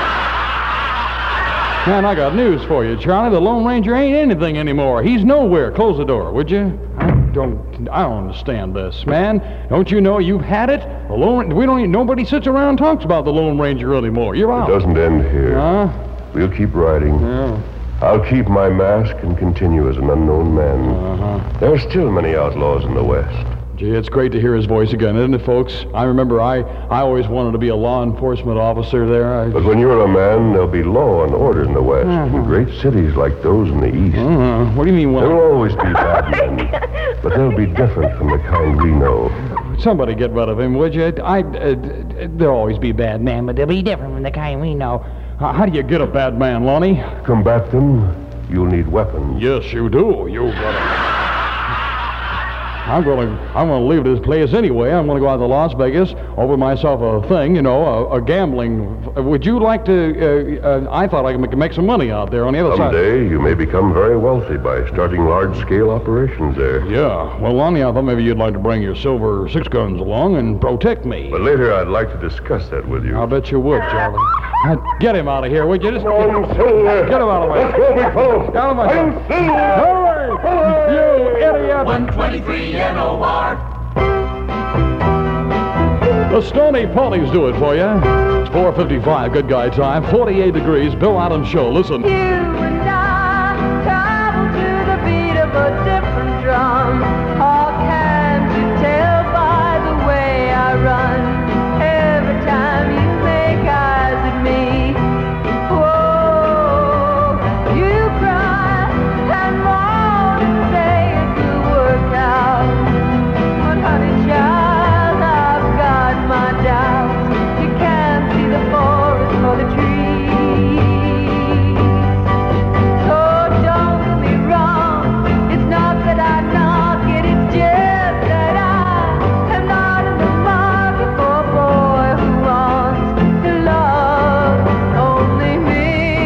Man, I got news for you, Charlie. The Lone Ranger ain't anything anymore. He's nowhere. Close the door, would you? I don't, I don't understand this, man. Don't you know you've had it? The Lone, we don't. Even, nobody sits around and talks about the Lone Ranger anymore. You're out. It doesn't end here. Huh? We'll keep riding. Yeah. I'll keep my mask and continue as an unknown man. Uh-huh. There are still many outlaws in the West. Gee, it's great to hear his voice again, isn't it, folks? I remember I, I always wanted to be a law enforcement officer there. I... But when you're a man, there'll be law and order in the West, Uh-huh. in great cities like those in the East. Uh-huh. What do you mean, well... There will always be bad men, but they'll be different from the kind we know. Somebody get rid of him, would you? I, uh, there'll always be bad men, but they'll be different from the kind we know. How, how do you get a bad man, Lonnie? To combat them, you'll need weapons. Yes, you do. You gotta... I'm going to I'm going to leave this place anyway. I'm going to go out to Las Vegas, open myself a thing, you know, a, a gambling. Would you like to? Uh, uh, I thought I could make, make some money out there on the other side. Someday you may become very wealthy by starting large-scale operations there. Yeah. Well, Lonnie, I thought maybe you'd like to bring your silver six guns along and protect me. But later I'd like to discuss that with you. I bet you would, Charlie. Uh, Get him out of here, would you? Just Come on, Silver. Get him out of my Let's go, big fellow. Get out of my I'm Silver. Hurry! You idiot! one twenty-three N O R. The Stony Ponies do it for you. It's four fifty-five, good guy time. forty-eight degrees, Bill Adams Show. Listen. You and I travel to the beat of a different drum. How can you tell by the way I run? Every time you make eyes at me, whoa, you cry and moan and say it will work out. But honey child, I've got my doubts. You can't see the forest for the trees. So don't get me wrong, it's not that I knock it, it's just that I am not in the market for a boy who wants to love only me.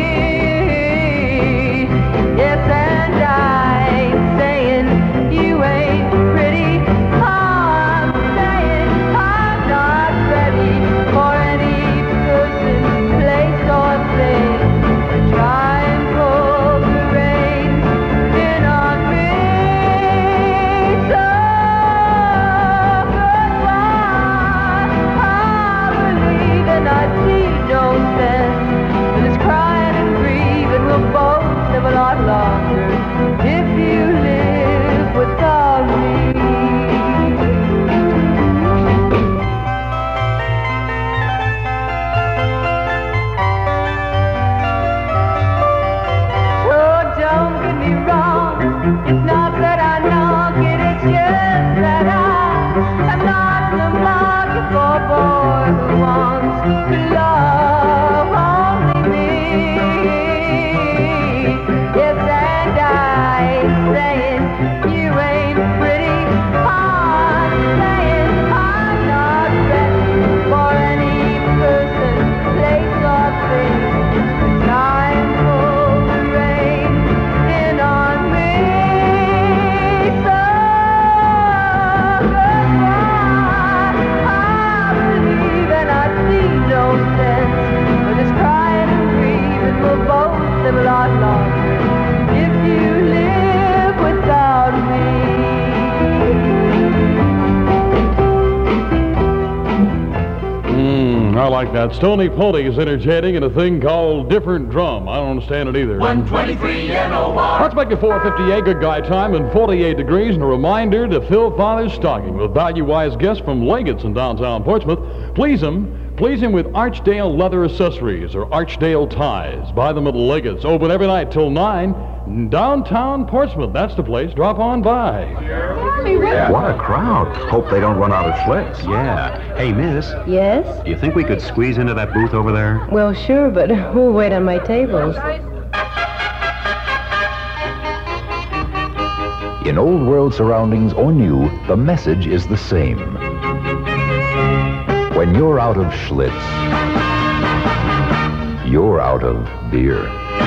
Yes, and I ain't saying you ain't pretty. I'm saying I'm not ready for any person, place, or thing to try and pull the reins in on me. So goodbye. I believe and I see no sense in this crying and grieving. We'll both live a lot longer if you live without me. So don't get me wrong, it's not that I knock it, it's just that I am not in the market for a boy who wants to love only me. Yes, and I ain't saying you ain't pretty. I'm saying I'm not ready for any person, place, or thing to try and pull the reins in on me. So goodbye. I believe and I see no sense for this crying and grieving. We'll both live a lot longer if you live without me. Mm, I like that. Stony Ponies entertaining in a thing called Different Drum. I don't understand it either. one twenty-three N O R. Let's make it four fifty-eight, good guy time, and forty-eight degrees, and a reminder to fill Father's stocking with value-wise guests from Leggett's in downtown Portsmouth. Please him. Please him with Archdale leather accessories or Archdale ties. Buy them at Leggett's. Open every night till nine. Downtown Portsmouth. That's the place. Drop on by. What a crowd. Hope they don't run out of Schlitz. Yeah. Hey, miss, Yes? do you think we could squeeze into that booth over there? Well, sure, but who'll wait on my tables? In old world surroundings or new, the message is the same. When you're out of Schlitz, you're out of beer.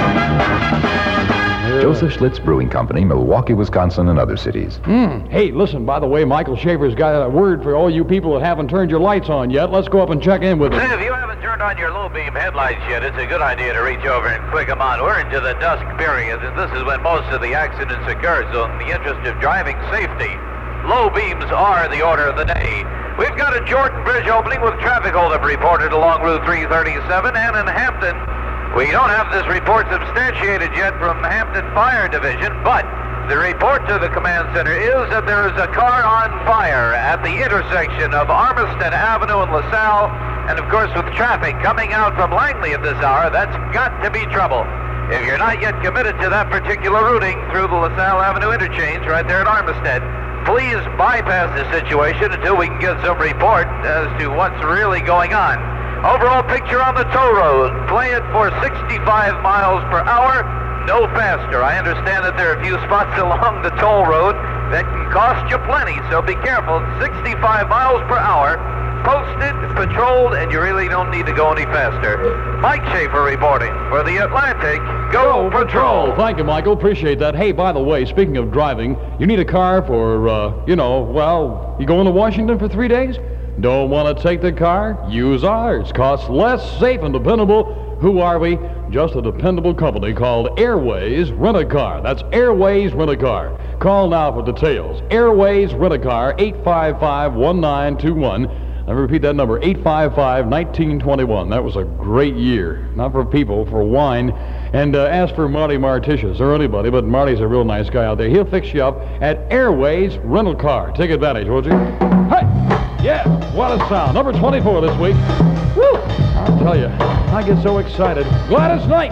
Joseph Schlitz Brewing Company, Milwaukee, Wisconsin, and other cities. Mm. Hey, listen, by the way, Michael Schaefer's got a word for all you people that haven't turned your lights on yet. Let's go up and check in with him. Say, if you haven't turned on your low beam headlights yet, it's a good idea to reach over and click them on. We're into the dusk period, and this is when most of the accidents occur. So in the interest of driving safety, low beams are the order of the day. We've got a Jordan Bridge opening with traffic holdup reported along Route three thirty-seven, and in Hampton, we don't have this report substantiated yet from Hampton Fire Division, but the report to the command center is that there is a car on fire at the intersection of Armistead Avenue and LaSalle, and of course with traffic coming out from Langley at this hour, that's got to be trouble. If you're not yet committed to that particular routing through the LaSalle Avenue interchange right there at Armistead, please bypass the situation until we can get some report as to what's really going on. Overall picture on the toll road, play it for sixty-five miles per hour, no faster. I understand that there are a few spots along the toll road that can cost you plenty, so be careful. sixty-five miles per hour, posted, patrolled, and you really don't need to go any faster. Mike Schaefer reporting for the Atlantic. Go, Go Patrol! Thank you, Michael. Appreciate that. Hey, by the way, speaking of driving, you need a car for, uh, you know, well, you going to Washington for three days? Don't want to take the car? Use ours. Costs less, safe, and dependable. Who are we? Just a dependable company called Airways Rent-A-Car. That's Airways Rent-A-Car. Call now for details. Airways Rent-A-Car, eight five five, one nine two one. Let me repeat that number, eight five five, one nine two one. That was a great year. Not for people, for wine. And uh, ask for Marty Martitius or anybody, but Marty's a real nice guy out there. He'll fix you up at Airways Rental Car. Take advantage, won't you? Hey! Yeah, what a sound. Number twenty-four this week. Woo! I'll tell you, I get so excited. Gladys Knight!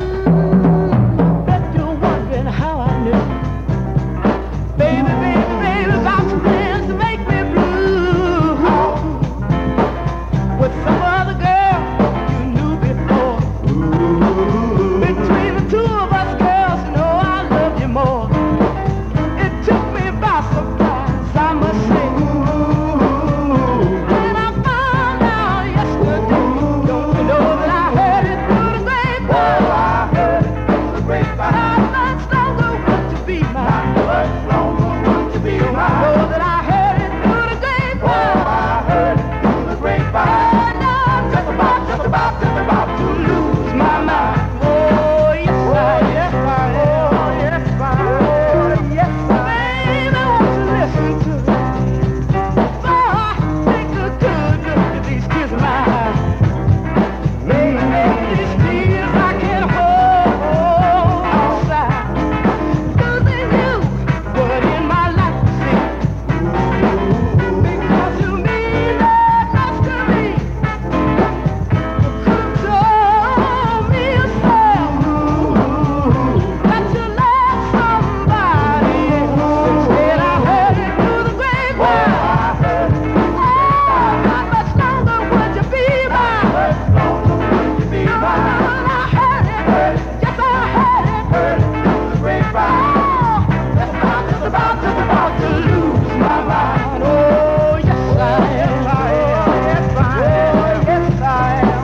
Bet you're wondering how I knew. Baby, baby, baby, about your plans to make me blue. With some other girl you knew before. Between the two of us girls, you know I love you more. It took me by surprise, I must say. When I found out yesterday, don't you know that I heard it through the grapevine? Well, I heard it through the grapevine. How much longer would you be mine? How much longer would you be mine? I know that I heard it through the grapevine. Well, I heard it through the grapevine. And I'm just about, just about, just about to lose my mind. Oh, yes, I am. Oh, yes, I am. Oh, yes, I am. Baby, won't you listen to me? Oh, take a good look at these tears of mine. Maybe these tears I can hold inside. Losing you, but in my life, see. Because you mean that much to me. You could have told me yourself that you loved somebody else. Instead, I heard it through the grapevine. How much longer would you be mine? How much longer would you be mine? I heard it. Yes, I heard it. Heard it through the grapevine. Just about, just about, just about to lose my mind. Oh, yes, I am. I am. Yes, I am. Oh, yes, I am.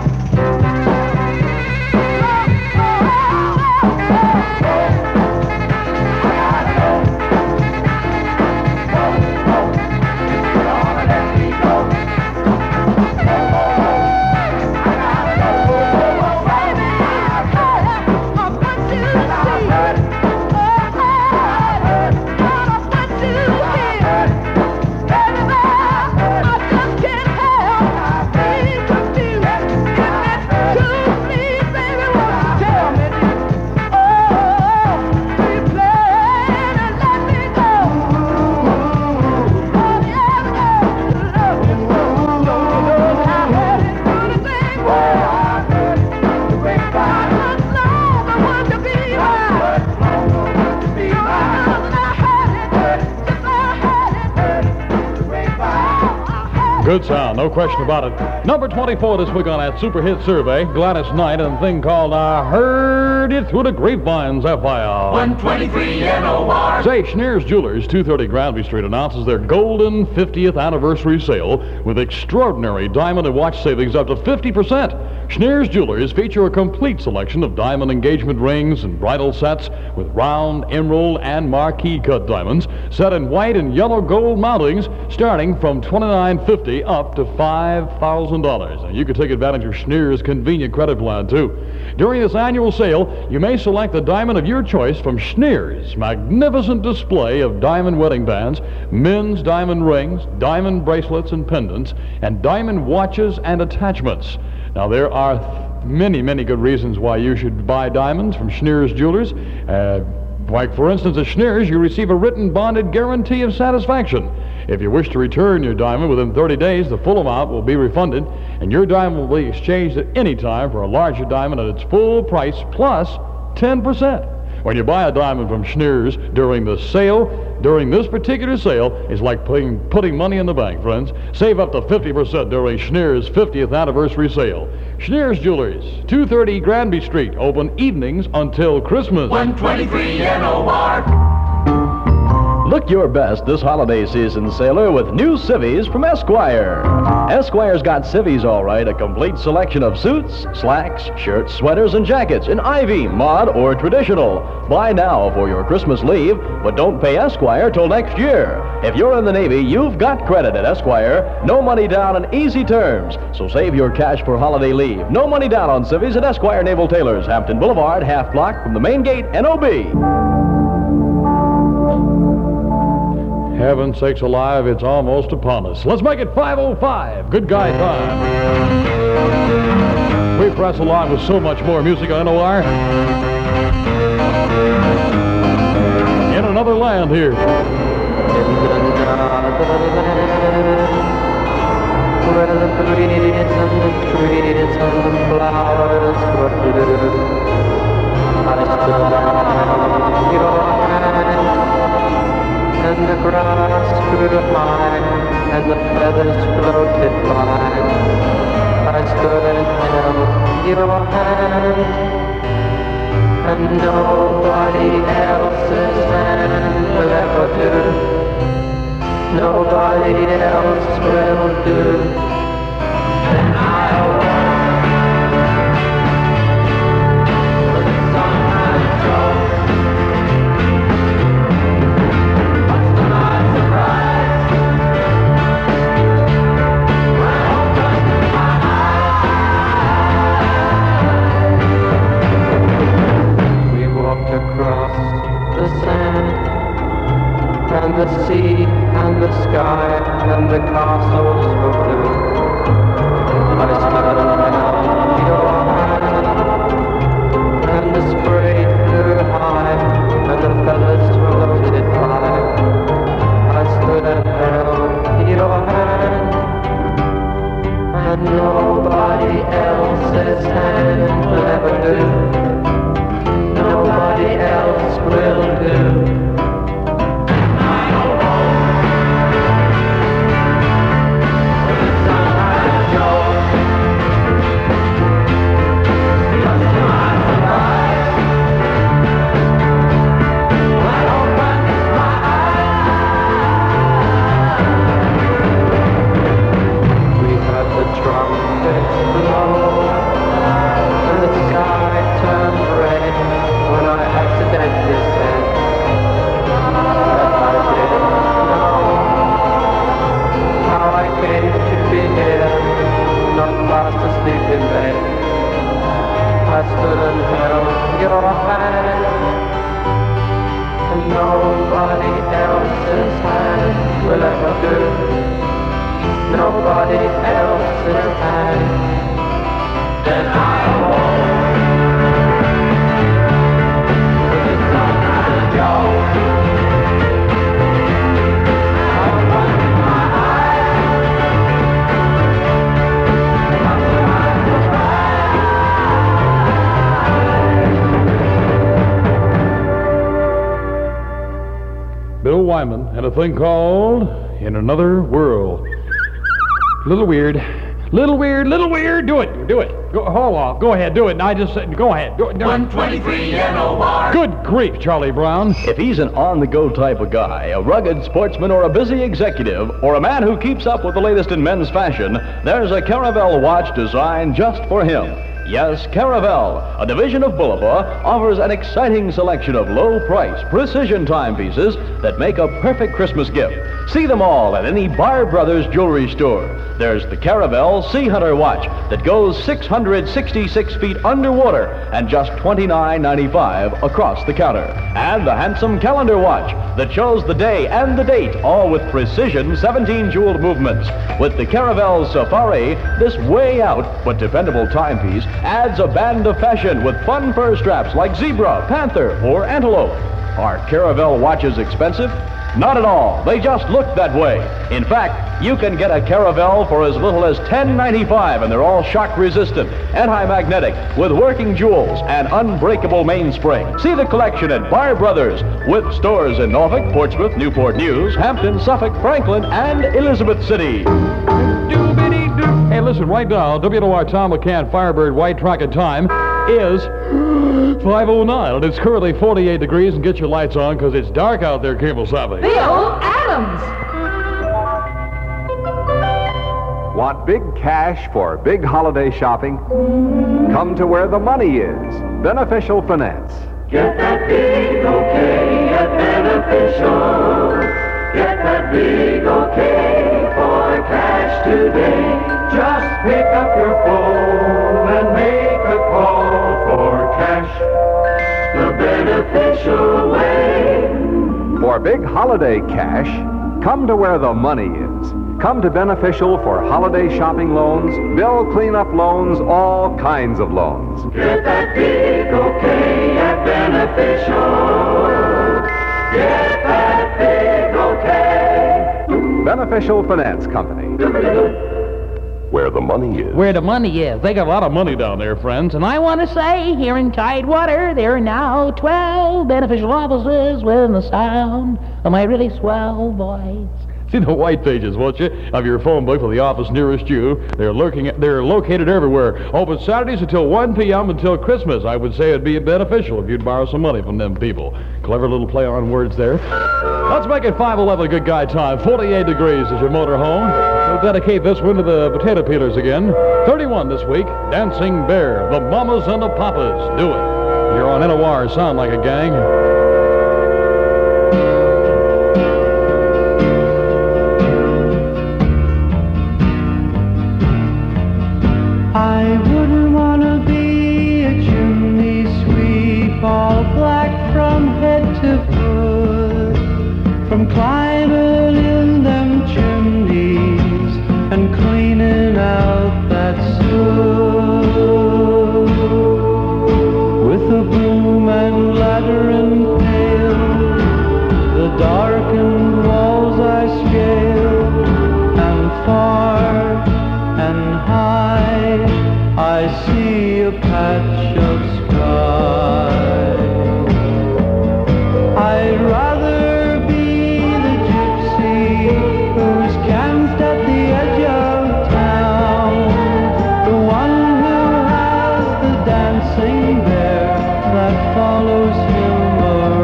Good sound, no question about it. Number twenty-four this week on that super hit survey, Gladys Knight, and a thing called I Heard It Through the Grapevines, F I L. one twenty-three N O R. Say, Schneer's Jewelers, two thirty Granby Street, announces their golden fiftieth anniversary sale with extraordinary diamond and watch savings up to fifty percent. Schneer's Jewelers feature a complete selection of diamond engagement rings and bridal sets with round, emerald, and marquee cut diamonds set in white and yellow gold mountings starting from twenty-nine fifty up to five thousand dollars. And you can take advantage of Schneer's convenient credit plan, too. During this annual sale, you may select the diamond of your choice from Schneer's magnificent display of diamond wedding bands, men's diamond rings, diamond bracelets and pendants, and diamond watches and attachments. Now, there are th- many, many good reasons why you should buy diamonds from Schneer's Jewelers. Uh, like, for instance, at Schneer's, you receive a written bonded guarantee of satisfaction. If you wish to return your diamond within thirty days, the full amount will be refunded, and your diamond will be exchanged at any time for a larger diamond at its full price plus ten percent. When you buy a diamond from Schneer's during the sale, during this particular sale, it's like putting, putting money in the bank, friends. Save up to fifty percent during Schneer's fiftieth anniversary sale. Schneer's Jewelers, two thirty Granby Street, open evenings until Christmas. one twenty-three N O R. Look your best this holiday season, sailor, with new civvies from Esquire. Esquire's got civvies, all right, a complete selection of suits, slacks, shirts, sweaters, and jackets in ivy, mod, or traditional. Buy now for your Christmas leave, but don't pay Esquire till next year. If you're in the Navy, you've got credit at Esquire. No money down and easy terms, so save your cash for holiday leave. No money down on civvies at Esquire Naval Tailors, Hampton Boulevard, half block from the main gate, N O B. Heaven sakes alive, it's almost upon us. Let's make it five oh five. Good guy time. We press along with so much more music on N O R. In another land here. Where the breeze and the trees and the flowers were blue, I stood on your hand, and the grass grew high, and the feathers floated by. I stood and held your hand, and nobody else's hand will ever do. Nobody else will do. And I'll walk for the sunrise show. What's to my surprise? When I opened my eyes, we walked across the sand and the sea and the sky and the castles were blue. I stood and held your hand, and the spray flew high, and the feathers floated by. I stood and held your hand, and nobody else's hand will ever do. Nobody else will do. Bill Wyman had a thing called In Another World. Little weird. Little weird, little weird. Do it, do it. Go, hold off. Go ahead, do it. And I just said, go ahead. Do it. one twenty-three N O R. Good grief, Charlie Brown. If he's an on-the-go type of guy, a rugged sportsman, or a busy executive, or a man who keeps up with the latest in men's fashion, there's a Caravel watch designed just for him. Yes, Caravel, a division of Bulova, offers an exciting selection of low-price, precision timepieces that make a perfect Christmas gift. See them all at any Bar Brothers jewelry store. There's the Caravel Sea Hunter watch that goes six hundred sixty-six feet underwater and just twenty-nine ninety-five across the counter. And the handsome calendar watch that shows the day and the date, all with precision seventeen jeweled movements. With the Caravel Safari, this way out but dependable timepiece adds a band of fashion with fun fur straps like zebra, panther, or antelope. Are Caravel watches expensive? Not at all. They just look that way. In fact, you can get a Caravel for as little as ten ninety-five, and they're all shock resistant, anti-magnetic, with working jewels and unbreakable mainspring. See the collection at Bar Brothers, with stores in Norfolk, Portsmouth, Newport News, Hampton, Suffolk, Franklin, and Elizabeth City. Hey, listen, right now, W N O R Tom McCann Firebird White Tracket time is five oh nine, and it's currently forty-eight degrees, and get your lights on, because it's dark out there, Cable Savvy. Bill Adams! Want big cash for big holiday shopping? Come to where the money is. Beneficial Finance. Get that big okay at Beneficial. Get that big okay for cash today. Just pick up your phone and make a call for cash the beneficial way. For big holiday cash, Come to where the money is. Come to Beneficial for holiday shopping loans, bill cleanup loans, all kinds of loans. Get that big okay at Beneficial. Get that big okay. Beneficial Finance Company. Where the money is. Where the money is. They got a lot of money down there, friends. And I want to say, here in Tidewater, there are now twelve beneficial offices within the sound of my really swell voice. See the white pages, won't you, of your phone book for the office nearest you. They're lurking. They're located everywhere. Open Saturdays until one p.m. until Christmas. I would say it'd be beneficial if you'd borrow some money from them people. Clever little play on words there. Let's make it five eleven good guy time. forty-eight degrees is your motor home. We'll dedicate this one to the potato peelers again. thirty-one this week. Dancing Bear. The Mamas and the Papas. Do it. You're on N O R. Sound like a gang. I wouldn't want to be a chimney sweep, all black from head to foot, from climbing in them chimneys and cleaning out that soot. With a broom and ladder and pail, the darkened walls I scale, and far and high I see a patch of sky. I'd rather be the gypsy who's camped at the edge of town, the one who has the dancing bear that follows him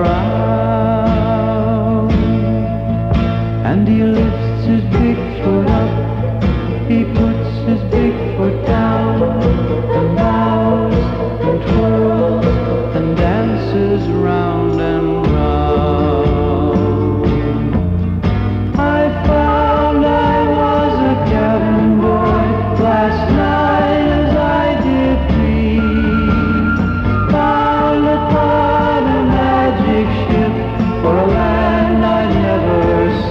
around. And he lifts his big foot up, he puts his big foot down, and bows and twirls and dances round and round. I found I was a cabin boy last night as I did dream. Found upon a magic ship for a land I'd never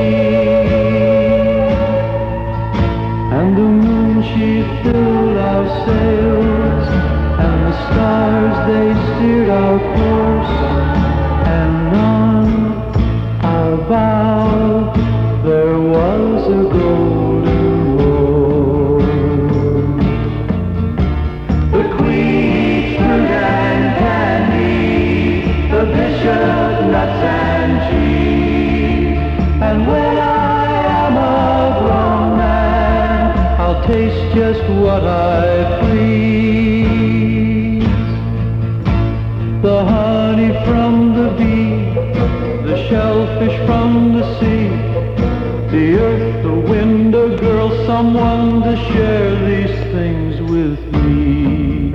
seen. And the moon she filled our sails, and the stars they steered our course, and on our bow there was a golden rose. The queen's fruit and candy, the bishop nuts and cheese, and when I am a grown man, I'll taste just what I please. The honey from the bee, the shellfish from the sea, the earth, the wind, a girl, someone to share these things with me.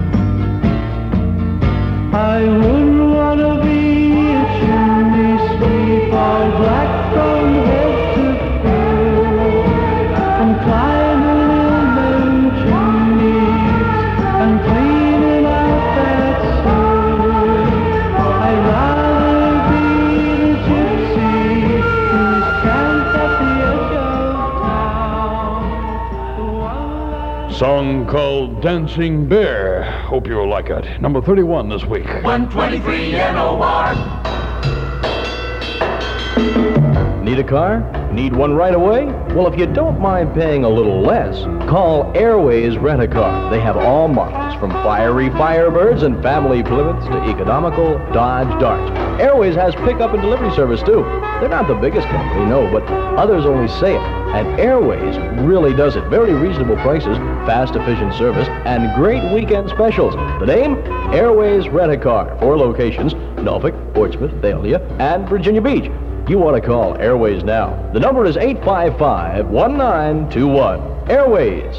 I wouldn't want to be a chimney sweep, all black from head to foot, from climbing in them chimneys and cleaning out that soot. I'd rather be the gypsy who's camped at the edge of town, the one that... Song called Dancing Bear. Hope you'll like it. Number thirty-one this week. one twenty-three N O R. Need a car? Need one right away? Well, if you don't mind paying a little less, call Airways Rent-A-Car. They have all models, from fiery Firebirds and family Plymouths to economical Dodge Darts. Airways has pickup and delivery service, too. They're not the biggest company, no, but others only say it. And Airways really does it. Very reasonable prices, fast, efficient service, and great weekend specials. The name? Airways Rent-A-Car. Four locations: Norfolk, Portsmouth, Thalia, and Virginia Beach. You want to call Airways now. The number is eight five five, one nine two one. Airways.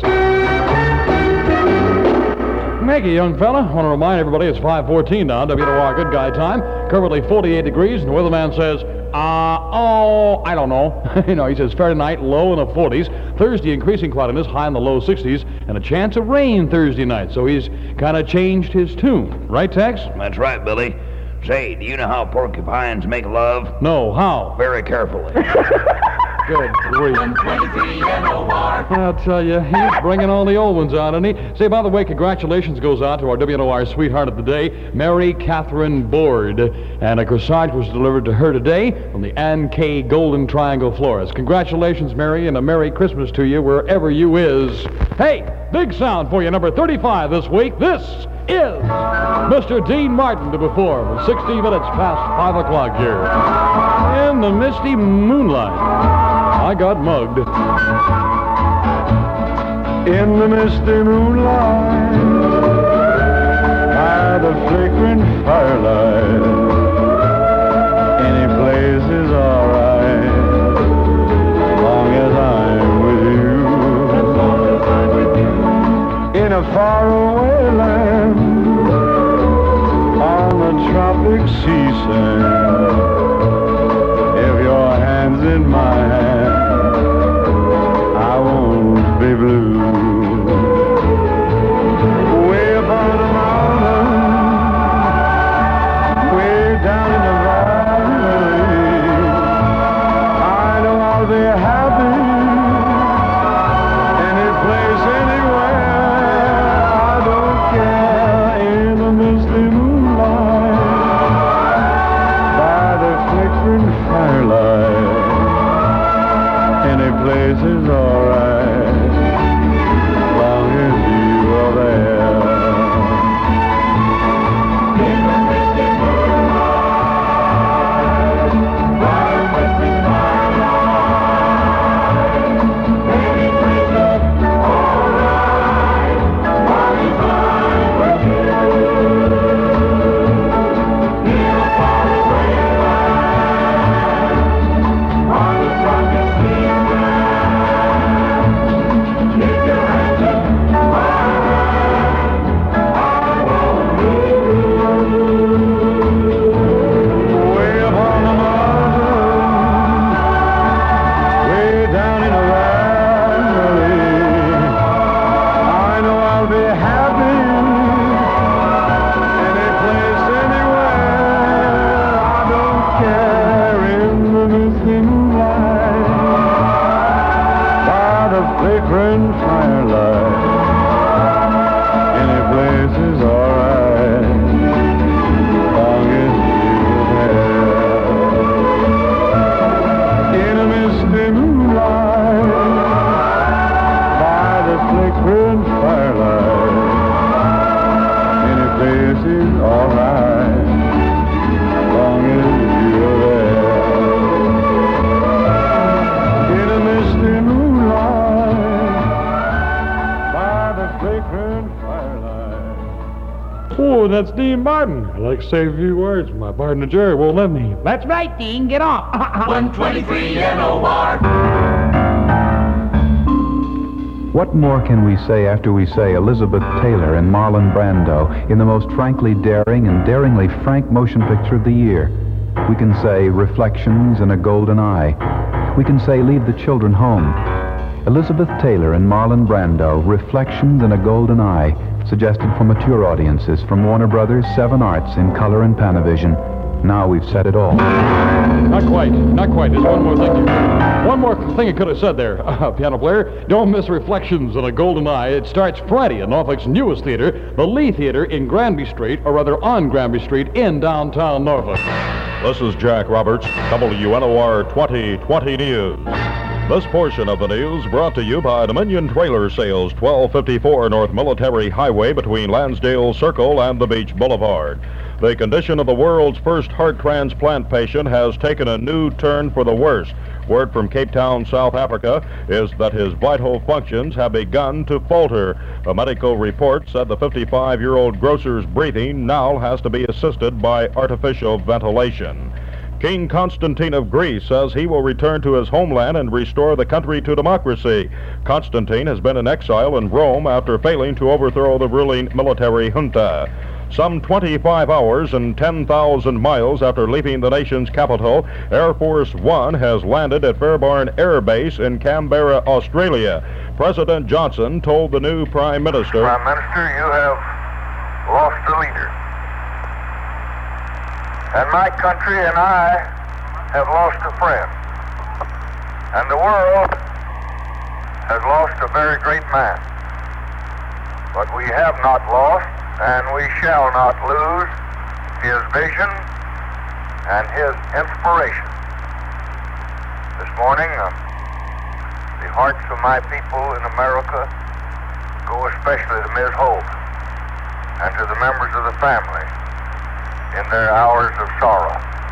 Thank you, young fella. I want to remind everybody it's five fourteen now, W N O R Good Guy Time. Currently forty-eight degrees, and the weatherman says, uh, oh, I don't know. you know, he says fair tonight, low in the forties. Thursday, increasing cloudiness, high in the low sixties, and a chance of rain Thursday night. So he's kind of changed his tune. Right, Tex? That's right, Billy. Say, do you know how porcupines make love? No, how? Very carefully. Good grief. I'll tell you, he's bringing all the old ones out, isn't he? Say, by the way, congratulations goes out to our W N O R sweetheart of the day, Mary Catherine Board. And a corsage was delivered to her today from the Ann K. Golden Triangle Florist. Congratulations, Mary, and a Merry Christmas to you wherever you is. Hey, big sound for you, number thirty-five this week. This is Mister Dean Martin to perform, sixty minutes past five o'clock here. In the misty moonlight, I got mugged. In the misty moonlight, by the flickering firelight, any place is alright, as long as I'm with you. In a faraway land, on the tropic sea sand, if your hand's in my hand, I won't be blue. Way up on the mountain, way down in the valley, I know I'll be happy any place, anywhere. I don't care. In the misty moonlight, by the flickering firelight, any place is alright, as long as you are there. In the misty moonlight, by the flickering firelight, any place is alright, as long as I'm with you. In a faraway land, on the tropic sea sand, if your hands in mine, I won't leave you. Way up on the mountain, way down in the valley, I know I'll be happy any place, anywhere. I don't care. In the misty moonlight, by the flickering firelight, any place is alright, as long as you're there. In a misty moonlight, by the flickering firelight, any place is alright, as long as you're there. In a misty moonlight, by the flickering firelight. Oh, that's Dean Martin. I'd like to say a few words. My partner Jerry won't let me. That's right, Dean. Get off. one twenty-three N O R. What more can we say after we say Elizabeth Taylor and Marlon Brando in the most frankly daring and daringly frank motion picture of the year? We can say Reflections in a Golden Eye. We can say Leave the Children Home. Elizabeth Taylor and Marlon Brando, Reflections in a Golden Eye, suggested for mature audiences from Warner Brothers, Seven Arts in color and Panavision. Now we've said it all. Not quite. Not quite. There's one more thing. You, one more thing you could have said there, uh, piano player. Don't miss Reflections in a Golden Eye. It starts Friday at Norfolk's newest theater, the Lee Theater in Granby Street, or rather on Granby Street in downtown Norfolk. This is Jack Roberts, W N O R twenty twenty News. This portion of the news brought to you by Dominion Trailer Sales, twelve fifty-four North Military Highway between Lansdale Circle and the Beach Boulevard. The condition of the world's first heart transplant patient has taken a new turn for the worse. Word from Cape Town, South Africa, is that his vital functions have begun to falter. A medical report said the fifty-five-year-old grocer's breathing now has to be assisted by artificial ventilation. King Constantine of Greece says he will return to his homeland and restore the country to democracy. Constantine has been in exile in Rome after failing to overthrow the ruling military junta. Some twenty-five hours and ten thousand miles after leaving the nation's capital, Air Force One has landed at Fairbairn Air Base in Canberra, Australia. President Johnson told the new Prime Minister, Prime Minister, you have lost the leader. And my country and I have lost a friend. And the world has lost a very great man. But we have not lost, and we shall not lose, his vision and his inspiration. This morning, uh, the hearts of my people in America go especially to Miz Holt and to the members of the family in their hours of sorrow.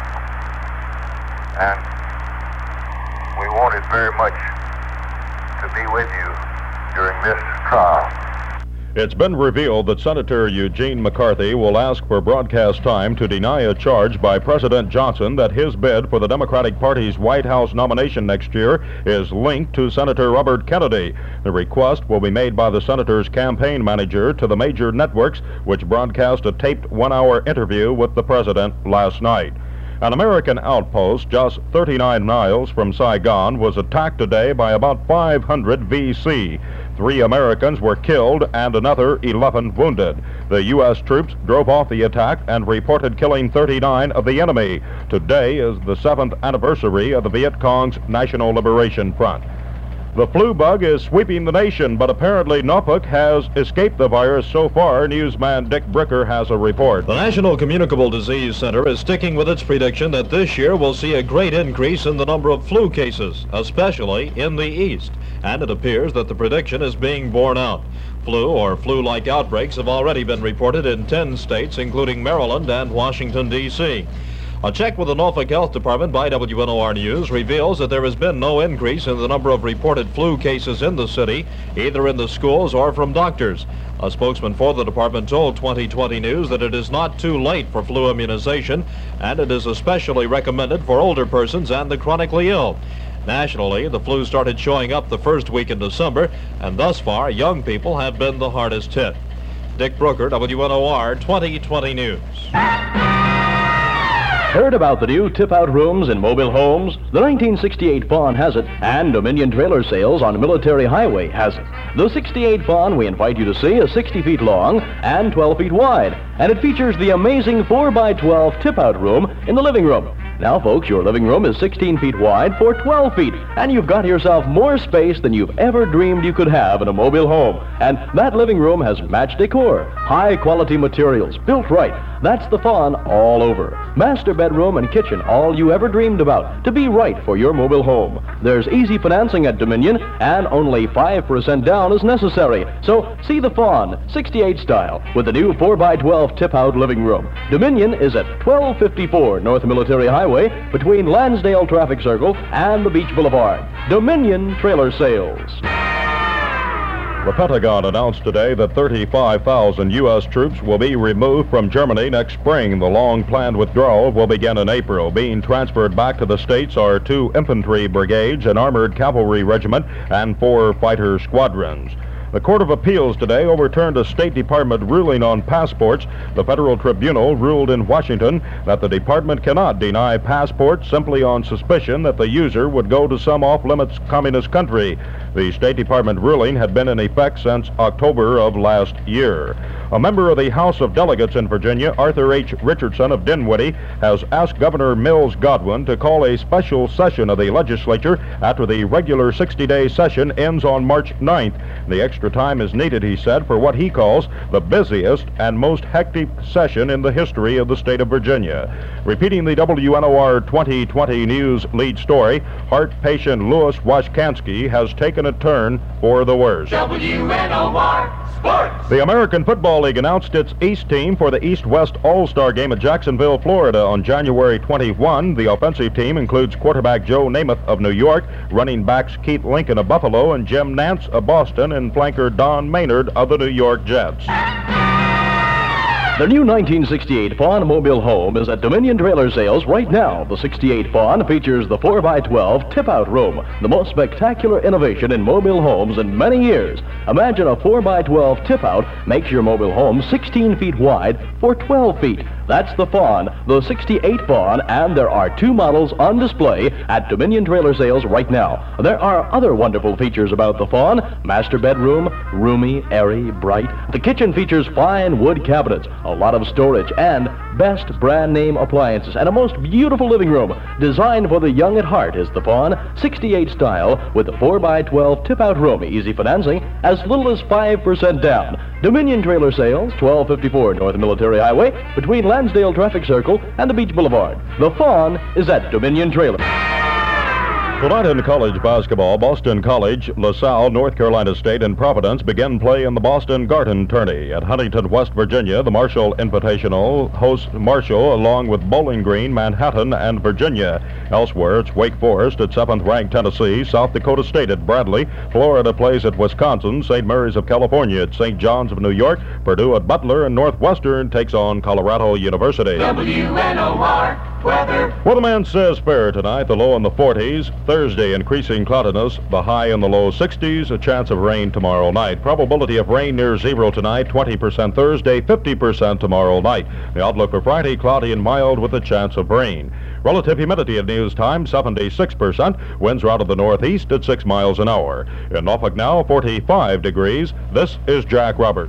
And we wanted very much to be with you during this trial. It's been revealed that Senator Eugene McCarthy will ask for broadcast time to deny a charge by President Johnson that his bid for the Democratic Party's White House nomination next year is linked to Senator Robert Kennedy. The request will be made by the senator's campaign manager to the major networks, which broadcast a taped one-hour interview with the president last night. An American outpost just thirty-nine miles from Saigon was attacked today by about five hundred V C. Three Americans were killed and another eleven wounded. The U S troops drove off the attack and reported killing thirty-nine of the enemy. Today is the seventh anniversary of the Viet Cong's National Liberation Front. The flu bug is sweeping the nation, but apparently Norfolk has escaped the virus so far. Newsman Dick Bricker has a report. The National Communicable Disease Center is sticking with its prediction that this year will see a great increase in the number of flu cases, especially in the East. And it appears that the prediction is being borne out. Flu or flu-like outbreaks have already been reported in ten states, including Maryland and Washington, D C A check with the Norfolk Health Department by W N O R News reveals that there has been no increase in the number of reported flu cases in the city, either in the schools or from doctors. A spokesman for the department told twenty twenty News that it is not too late for flu immunization, and it is especially recommended for older persons and the chronically ill. Nationally, the flu started showing up the first week in December, and thus far, young people have been the hardest hit. Dick Brooker, W N O R twenty twenty News. Heard about the new tip-out rooms in mobile homes? The nineteen sixty-eight Fawn has it, and Dominion Trailer Sales on Military Highway has it. The sixty-eight Fawn we invite you to see is sixty feet long and twelve feet wide, and it features the amazing four by twelve tip-out room in the living room. Now, folks, your living room is sixteen feet wide for twelve feet, and you've got yourself more space than you've ever dreamed you could have in a mobile home. And that living room has matched decor, high-quality materials, built right. That's the Fawn all over. Master bedroom and kitchen, all you ever dreamed about, to be right for your mobile home. There's easy financing at Dominion, and only five percent down is necessary. So see the Fawn, sixty-eight style, with the new four by twelve tip-out living room. Dominion is at twelve fifty-four North Military Highway, between Lansdale Traffic Circle and the Beach Boulevard. Dominion Trailer Sales. The Pentagon announced today that thirty-five thousand U S troops will be removed from Germany next spring. The long-planned withdrawal will begin in April. Being transferred back to the States are two infantry brigades, an armored cavalry regiment, and four fighter squadrons. The Court of Appeals today overturned a State Department ruling on passports. The federal tribunal ruled in Washington that the department cannot deny passports simply on suspicion that the user would go to some off-limits communist country. The State Department ruling had been in effect since October of last year. A member of the House of Delegates in Virginia, Arthur H. Richardson of Dinwiddie, has asked Governor Mills Godwin to call a special session of the legislature after the regular sixty-day session ends on March ninth. The extra time is needed, he said, for what he calls the busiest and most hectic session in the history of the state of Virginia. Repeating the W N O R twenty twenty News lead story, heart patient Louis Washkansky has taken a turn for the worse. W N O R Sports. The American Football League announced its East team for the East-West All-Star Game at Jacksonville, Florida on January twenty-first. The offensive team includes quarterback Joe Namath of New York, running backs Keith Lincoln of Buffalo, and Jim Nantz of Boston, and flanker Don Maynard of the New York Jets. The new nineteen sixty-eight Fawn mobile home is at Dominion Trailer Sales right now. The sixty-eight Fawn features the four by twelve tip-out room, the most spectacular innovation in mobile homes in many years. Imagine a four by twelve tip-out makes your mobile home sixteen feet wide for twelve feet. That's the Fawn, the sixty-eight Fawn, and there are two models on display at Dominion Trailer Sales right now. There are other wonderful features about the Fawn. Master bedroom, roomy, airy, bright. The kitchen features fine wood cabinets, a lot of storage, and best brand name appliances and a most beautiful living room designed for the young at heart is the Fawn sixty-eight style with a four by twelve tip-out room, easy financing, as little as five percent down. Dominion Trailer Sales, twelve fifty-four North Military Highway, between Lansdale Traffic Circle and the Beach Boulevard. The Fawn is at Dominion Trailer. Tonight in college basketball, Boston College, LaSalle, North Carolina State, and Providence begin play in the Boston Garden Tourney. At Huntington, West Virginia, the Marshall Invitational hosts Marshall along with Bowling Green, Manhattan, and Virginia. Elsewhere, it's Wake Forest at seventh-ranked Tennessee, South Dakota State at Bradley, Florida plays at Wisconsin, Saint Mary's of California at Saint John's of New York, Purdue at Butler, and Northwestern takes on Colorado University. W N O R weather. Weatherman says fair tonight, the low in the forties. Thursday, increasing cloudiness, the high in the low sixties, a chance of rain tomorrow night. Probability of rain near zero tonight, twenty percent Thursday, fifty percent tomorrow night. The outlook for Friday, cloudy and mild with a chance of rain. Relative humidity at news time, seventy-six percent. Winds are out of the northeast at six miles an hour. In Norfolk now, forty-five degrees. This is Jack Robert.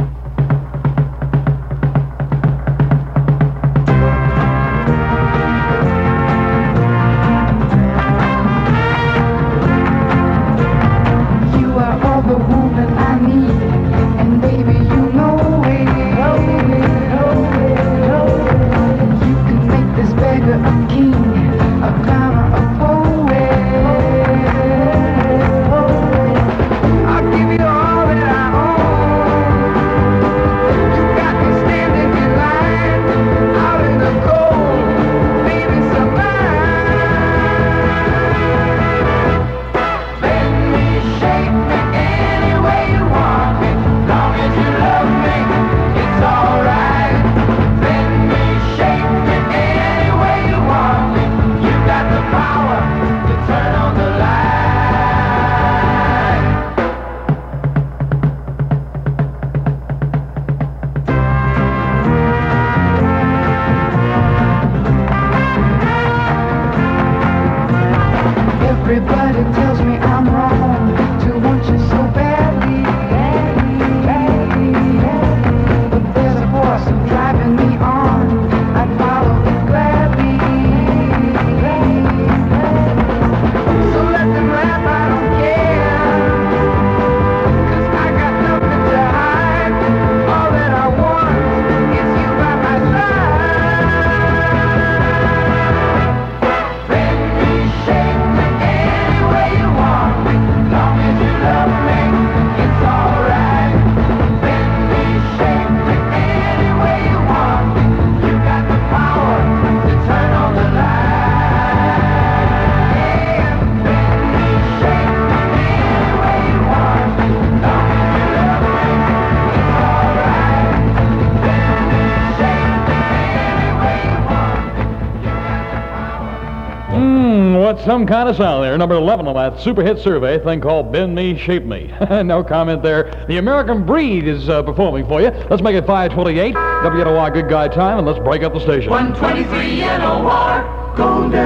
Some kind of sound there. Number eleven on that super hit survey, thing called Bend Me, Shape Me. No comment there. The American Breed is uh, performing for you. Let's make it five twenty-eight. W N O R Good Guy Time, and let's break up the station. one twenty-three N O R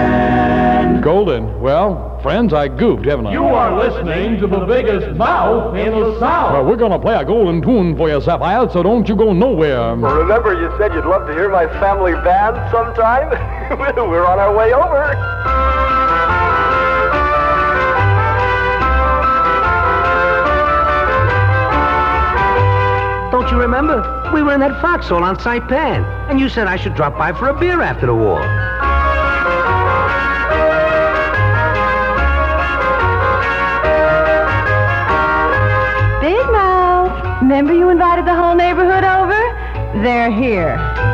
Golden. Golden. Well, friends, I goofed, haven't I? You are listening to the biggest mouth in the South. Well, we're going to play a golden tune for you, Sapphire, so don't you go nowhere. Well, remember you said you'd love to hear my family band sometime? We're on our way over. Don't you remember? We were in that foxhole on Saipan, and you said I should drop by for a beer after the war. Big Mouth, remember you invited the whole neighborhood over? They're here.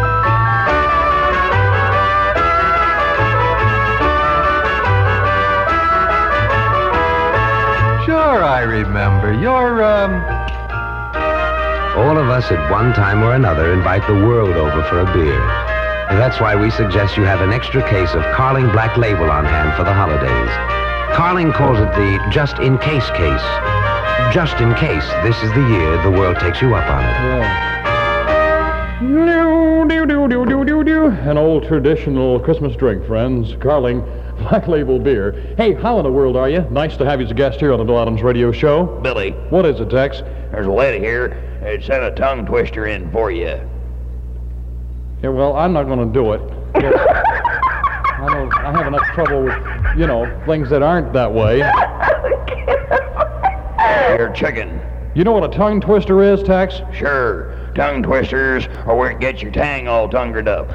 Sure, I remember. You're, um... All of us at one time or another invite the world over for a beer. That's why we suggest you have an extra case of Carling Black Label on hand for the holidays. Carling calls it the just-in-case case. Just in case this is the year the world takes you up on it. Yeah. Do, do, do, do, do, do, do. An old traditional Christmas drink, friends. Carling Black Label beer. Hey, how in the world are you? Nice to have you as a guest here on the Bill Adams Radio Show. Billy. What is it, Tex? There's a lady here. It sent a tongue twister in for you. Yeah, well, I'm not going to do it. I, don't, I have enough trouble with, you know, things that aren't that way. You're chicken. You know what a tongue twister is, Tex? Sure. Tongue twisters are where it gets your tang all tongued up.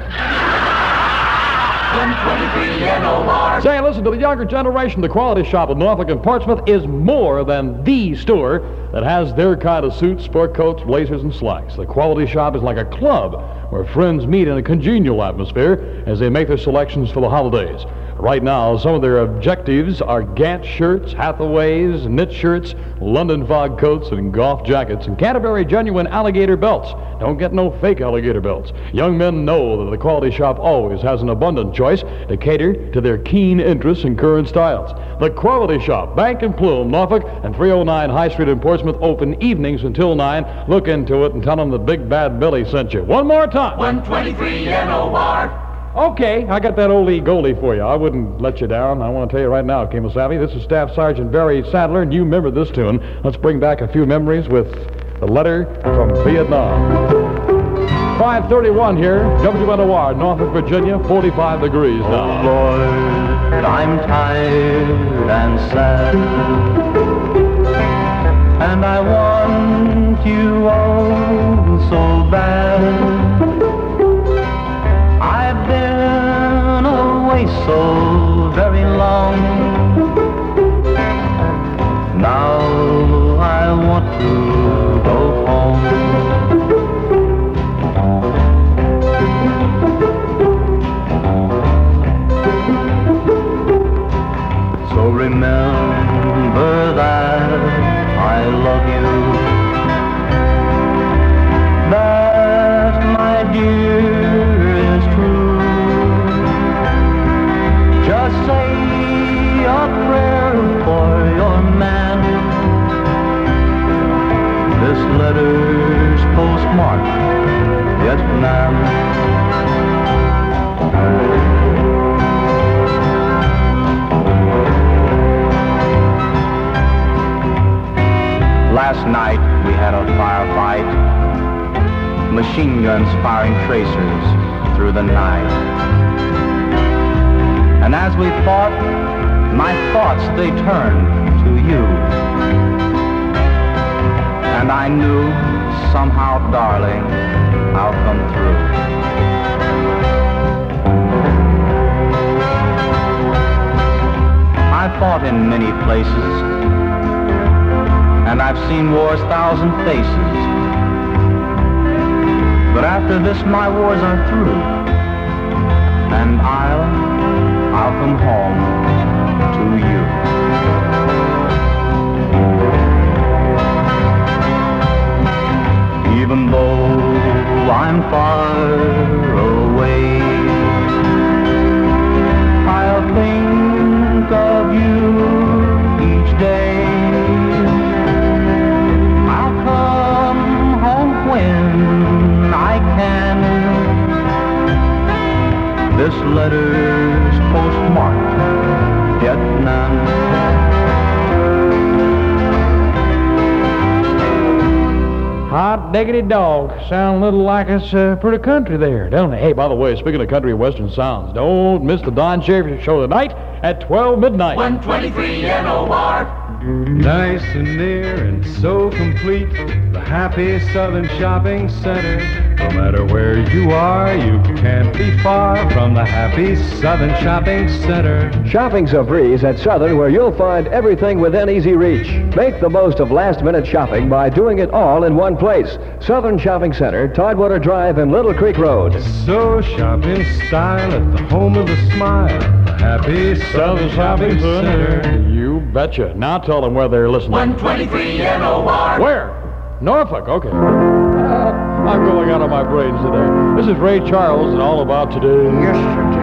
one twenty-three N O R. Say, listen, to the younger generation, the Quality Shop in Norfolk and Portsmouth is more than the store that has their kind of suits, sport coats, blazers, and slacks. The Quality Shop is like a club where friends meet in a congenial atmosphere as they make their selections for the holidays. Right now, some of their objectives are Gant shirts, Hathaways, knit shirts, London fog coats, and golf jackets, and Canterbury genuine alligator belts. Don't get no fake alligator belts. Young men know that the Quality Shop always has an abundant choice to cater to their keen interests in current styles. The Quality Shop, Bank and Plume, Norfolk, and three oh nine High Street in Portsmouth, open evenings until nine. Look into it and tell them the Big Bad Billy sent you. One more time. one twenty-three N O R. Okay, I got that oldie goldie for you. I wouldn't let you down. I want to tell you right now, Kemosabe, this is Staff Sergeant Barry Sadler, and you remember this tune. Let's bring back a few memories with the letter from Vietnam. five thirty-one here, W N O R, Norfolk, Virginia, forty-five degrees now. Oh, Lord, I'm tired and sad, and I want you all so bad. I've been away so very long. Now I want to go home. So remember that I love you. That, my dear, is true. Just say a prayer for your man. This letter's postmarked Vietnam. Last night we had a firefight. Machine guns firing tracers through the night. And as we fought, my thoughts, they turned to you. And I knew, somehow, darling, I'll come through. I fought in many places, and I've seen war's thousand faces. But after this, my wars are through, and I'll, I'll come home to you. Even though I'm far away, I'll think of you each day. I'll come home when I can. This letter's postmarked Vietnam. Hot diggity dog. Sound a little like it's uh, pretty country there, don't it? Hey, by the way, speaking of country and western sounds, don't miss the Don Schaefer Show tonight at twelve midnight. one twenty-three N O R. Nice and near and so complete, the happy Southern Shopping Center. No matter where you are, you can't be far from the happy Southern Shopping Center. Shopping's a breeze at Southern, where you'll find everything within easy reach. Make the most of last-minute shopping by doing it all in one place. Southern Shopping Center, Tidewater Drive and Little Creek Road. So shop in style at the home of the smile, the happy Southern Shopping Center. You betcha. Now tell them where they're listening. one twenty-three N O R. Where? Norfolk, okay. Uh, I'm going out of my brains today. This is Ray Charles and All About Today. Yes, sir.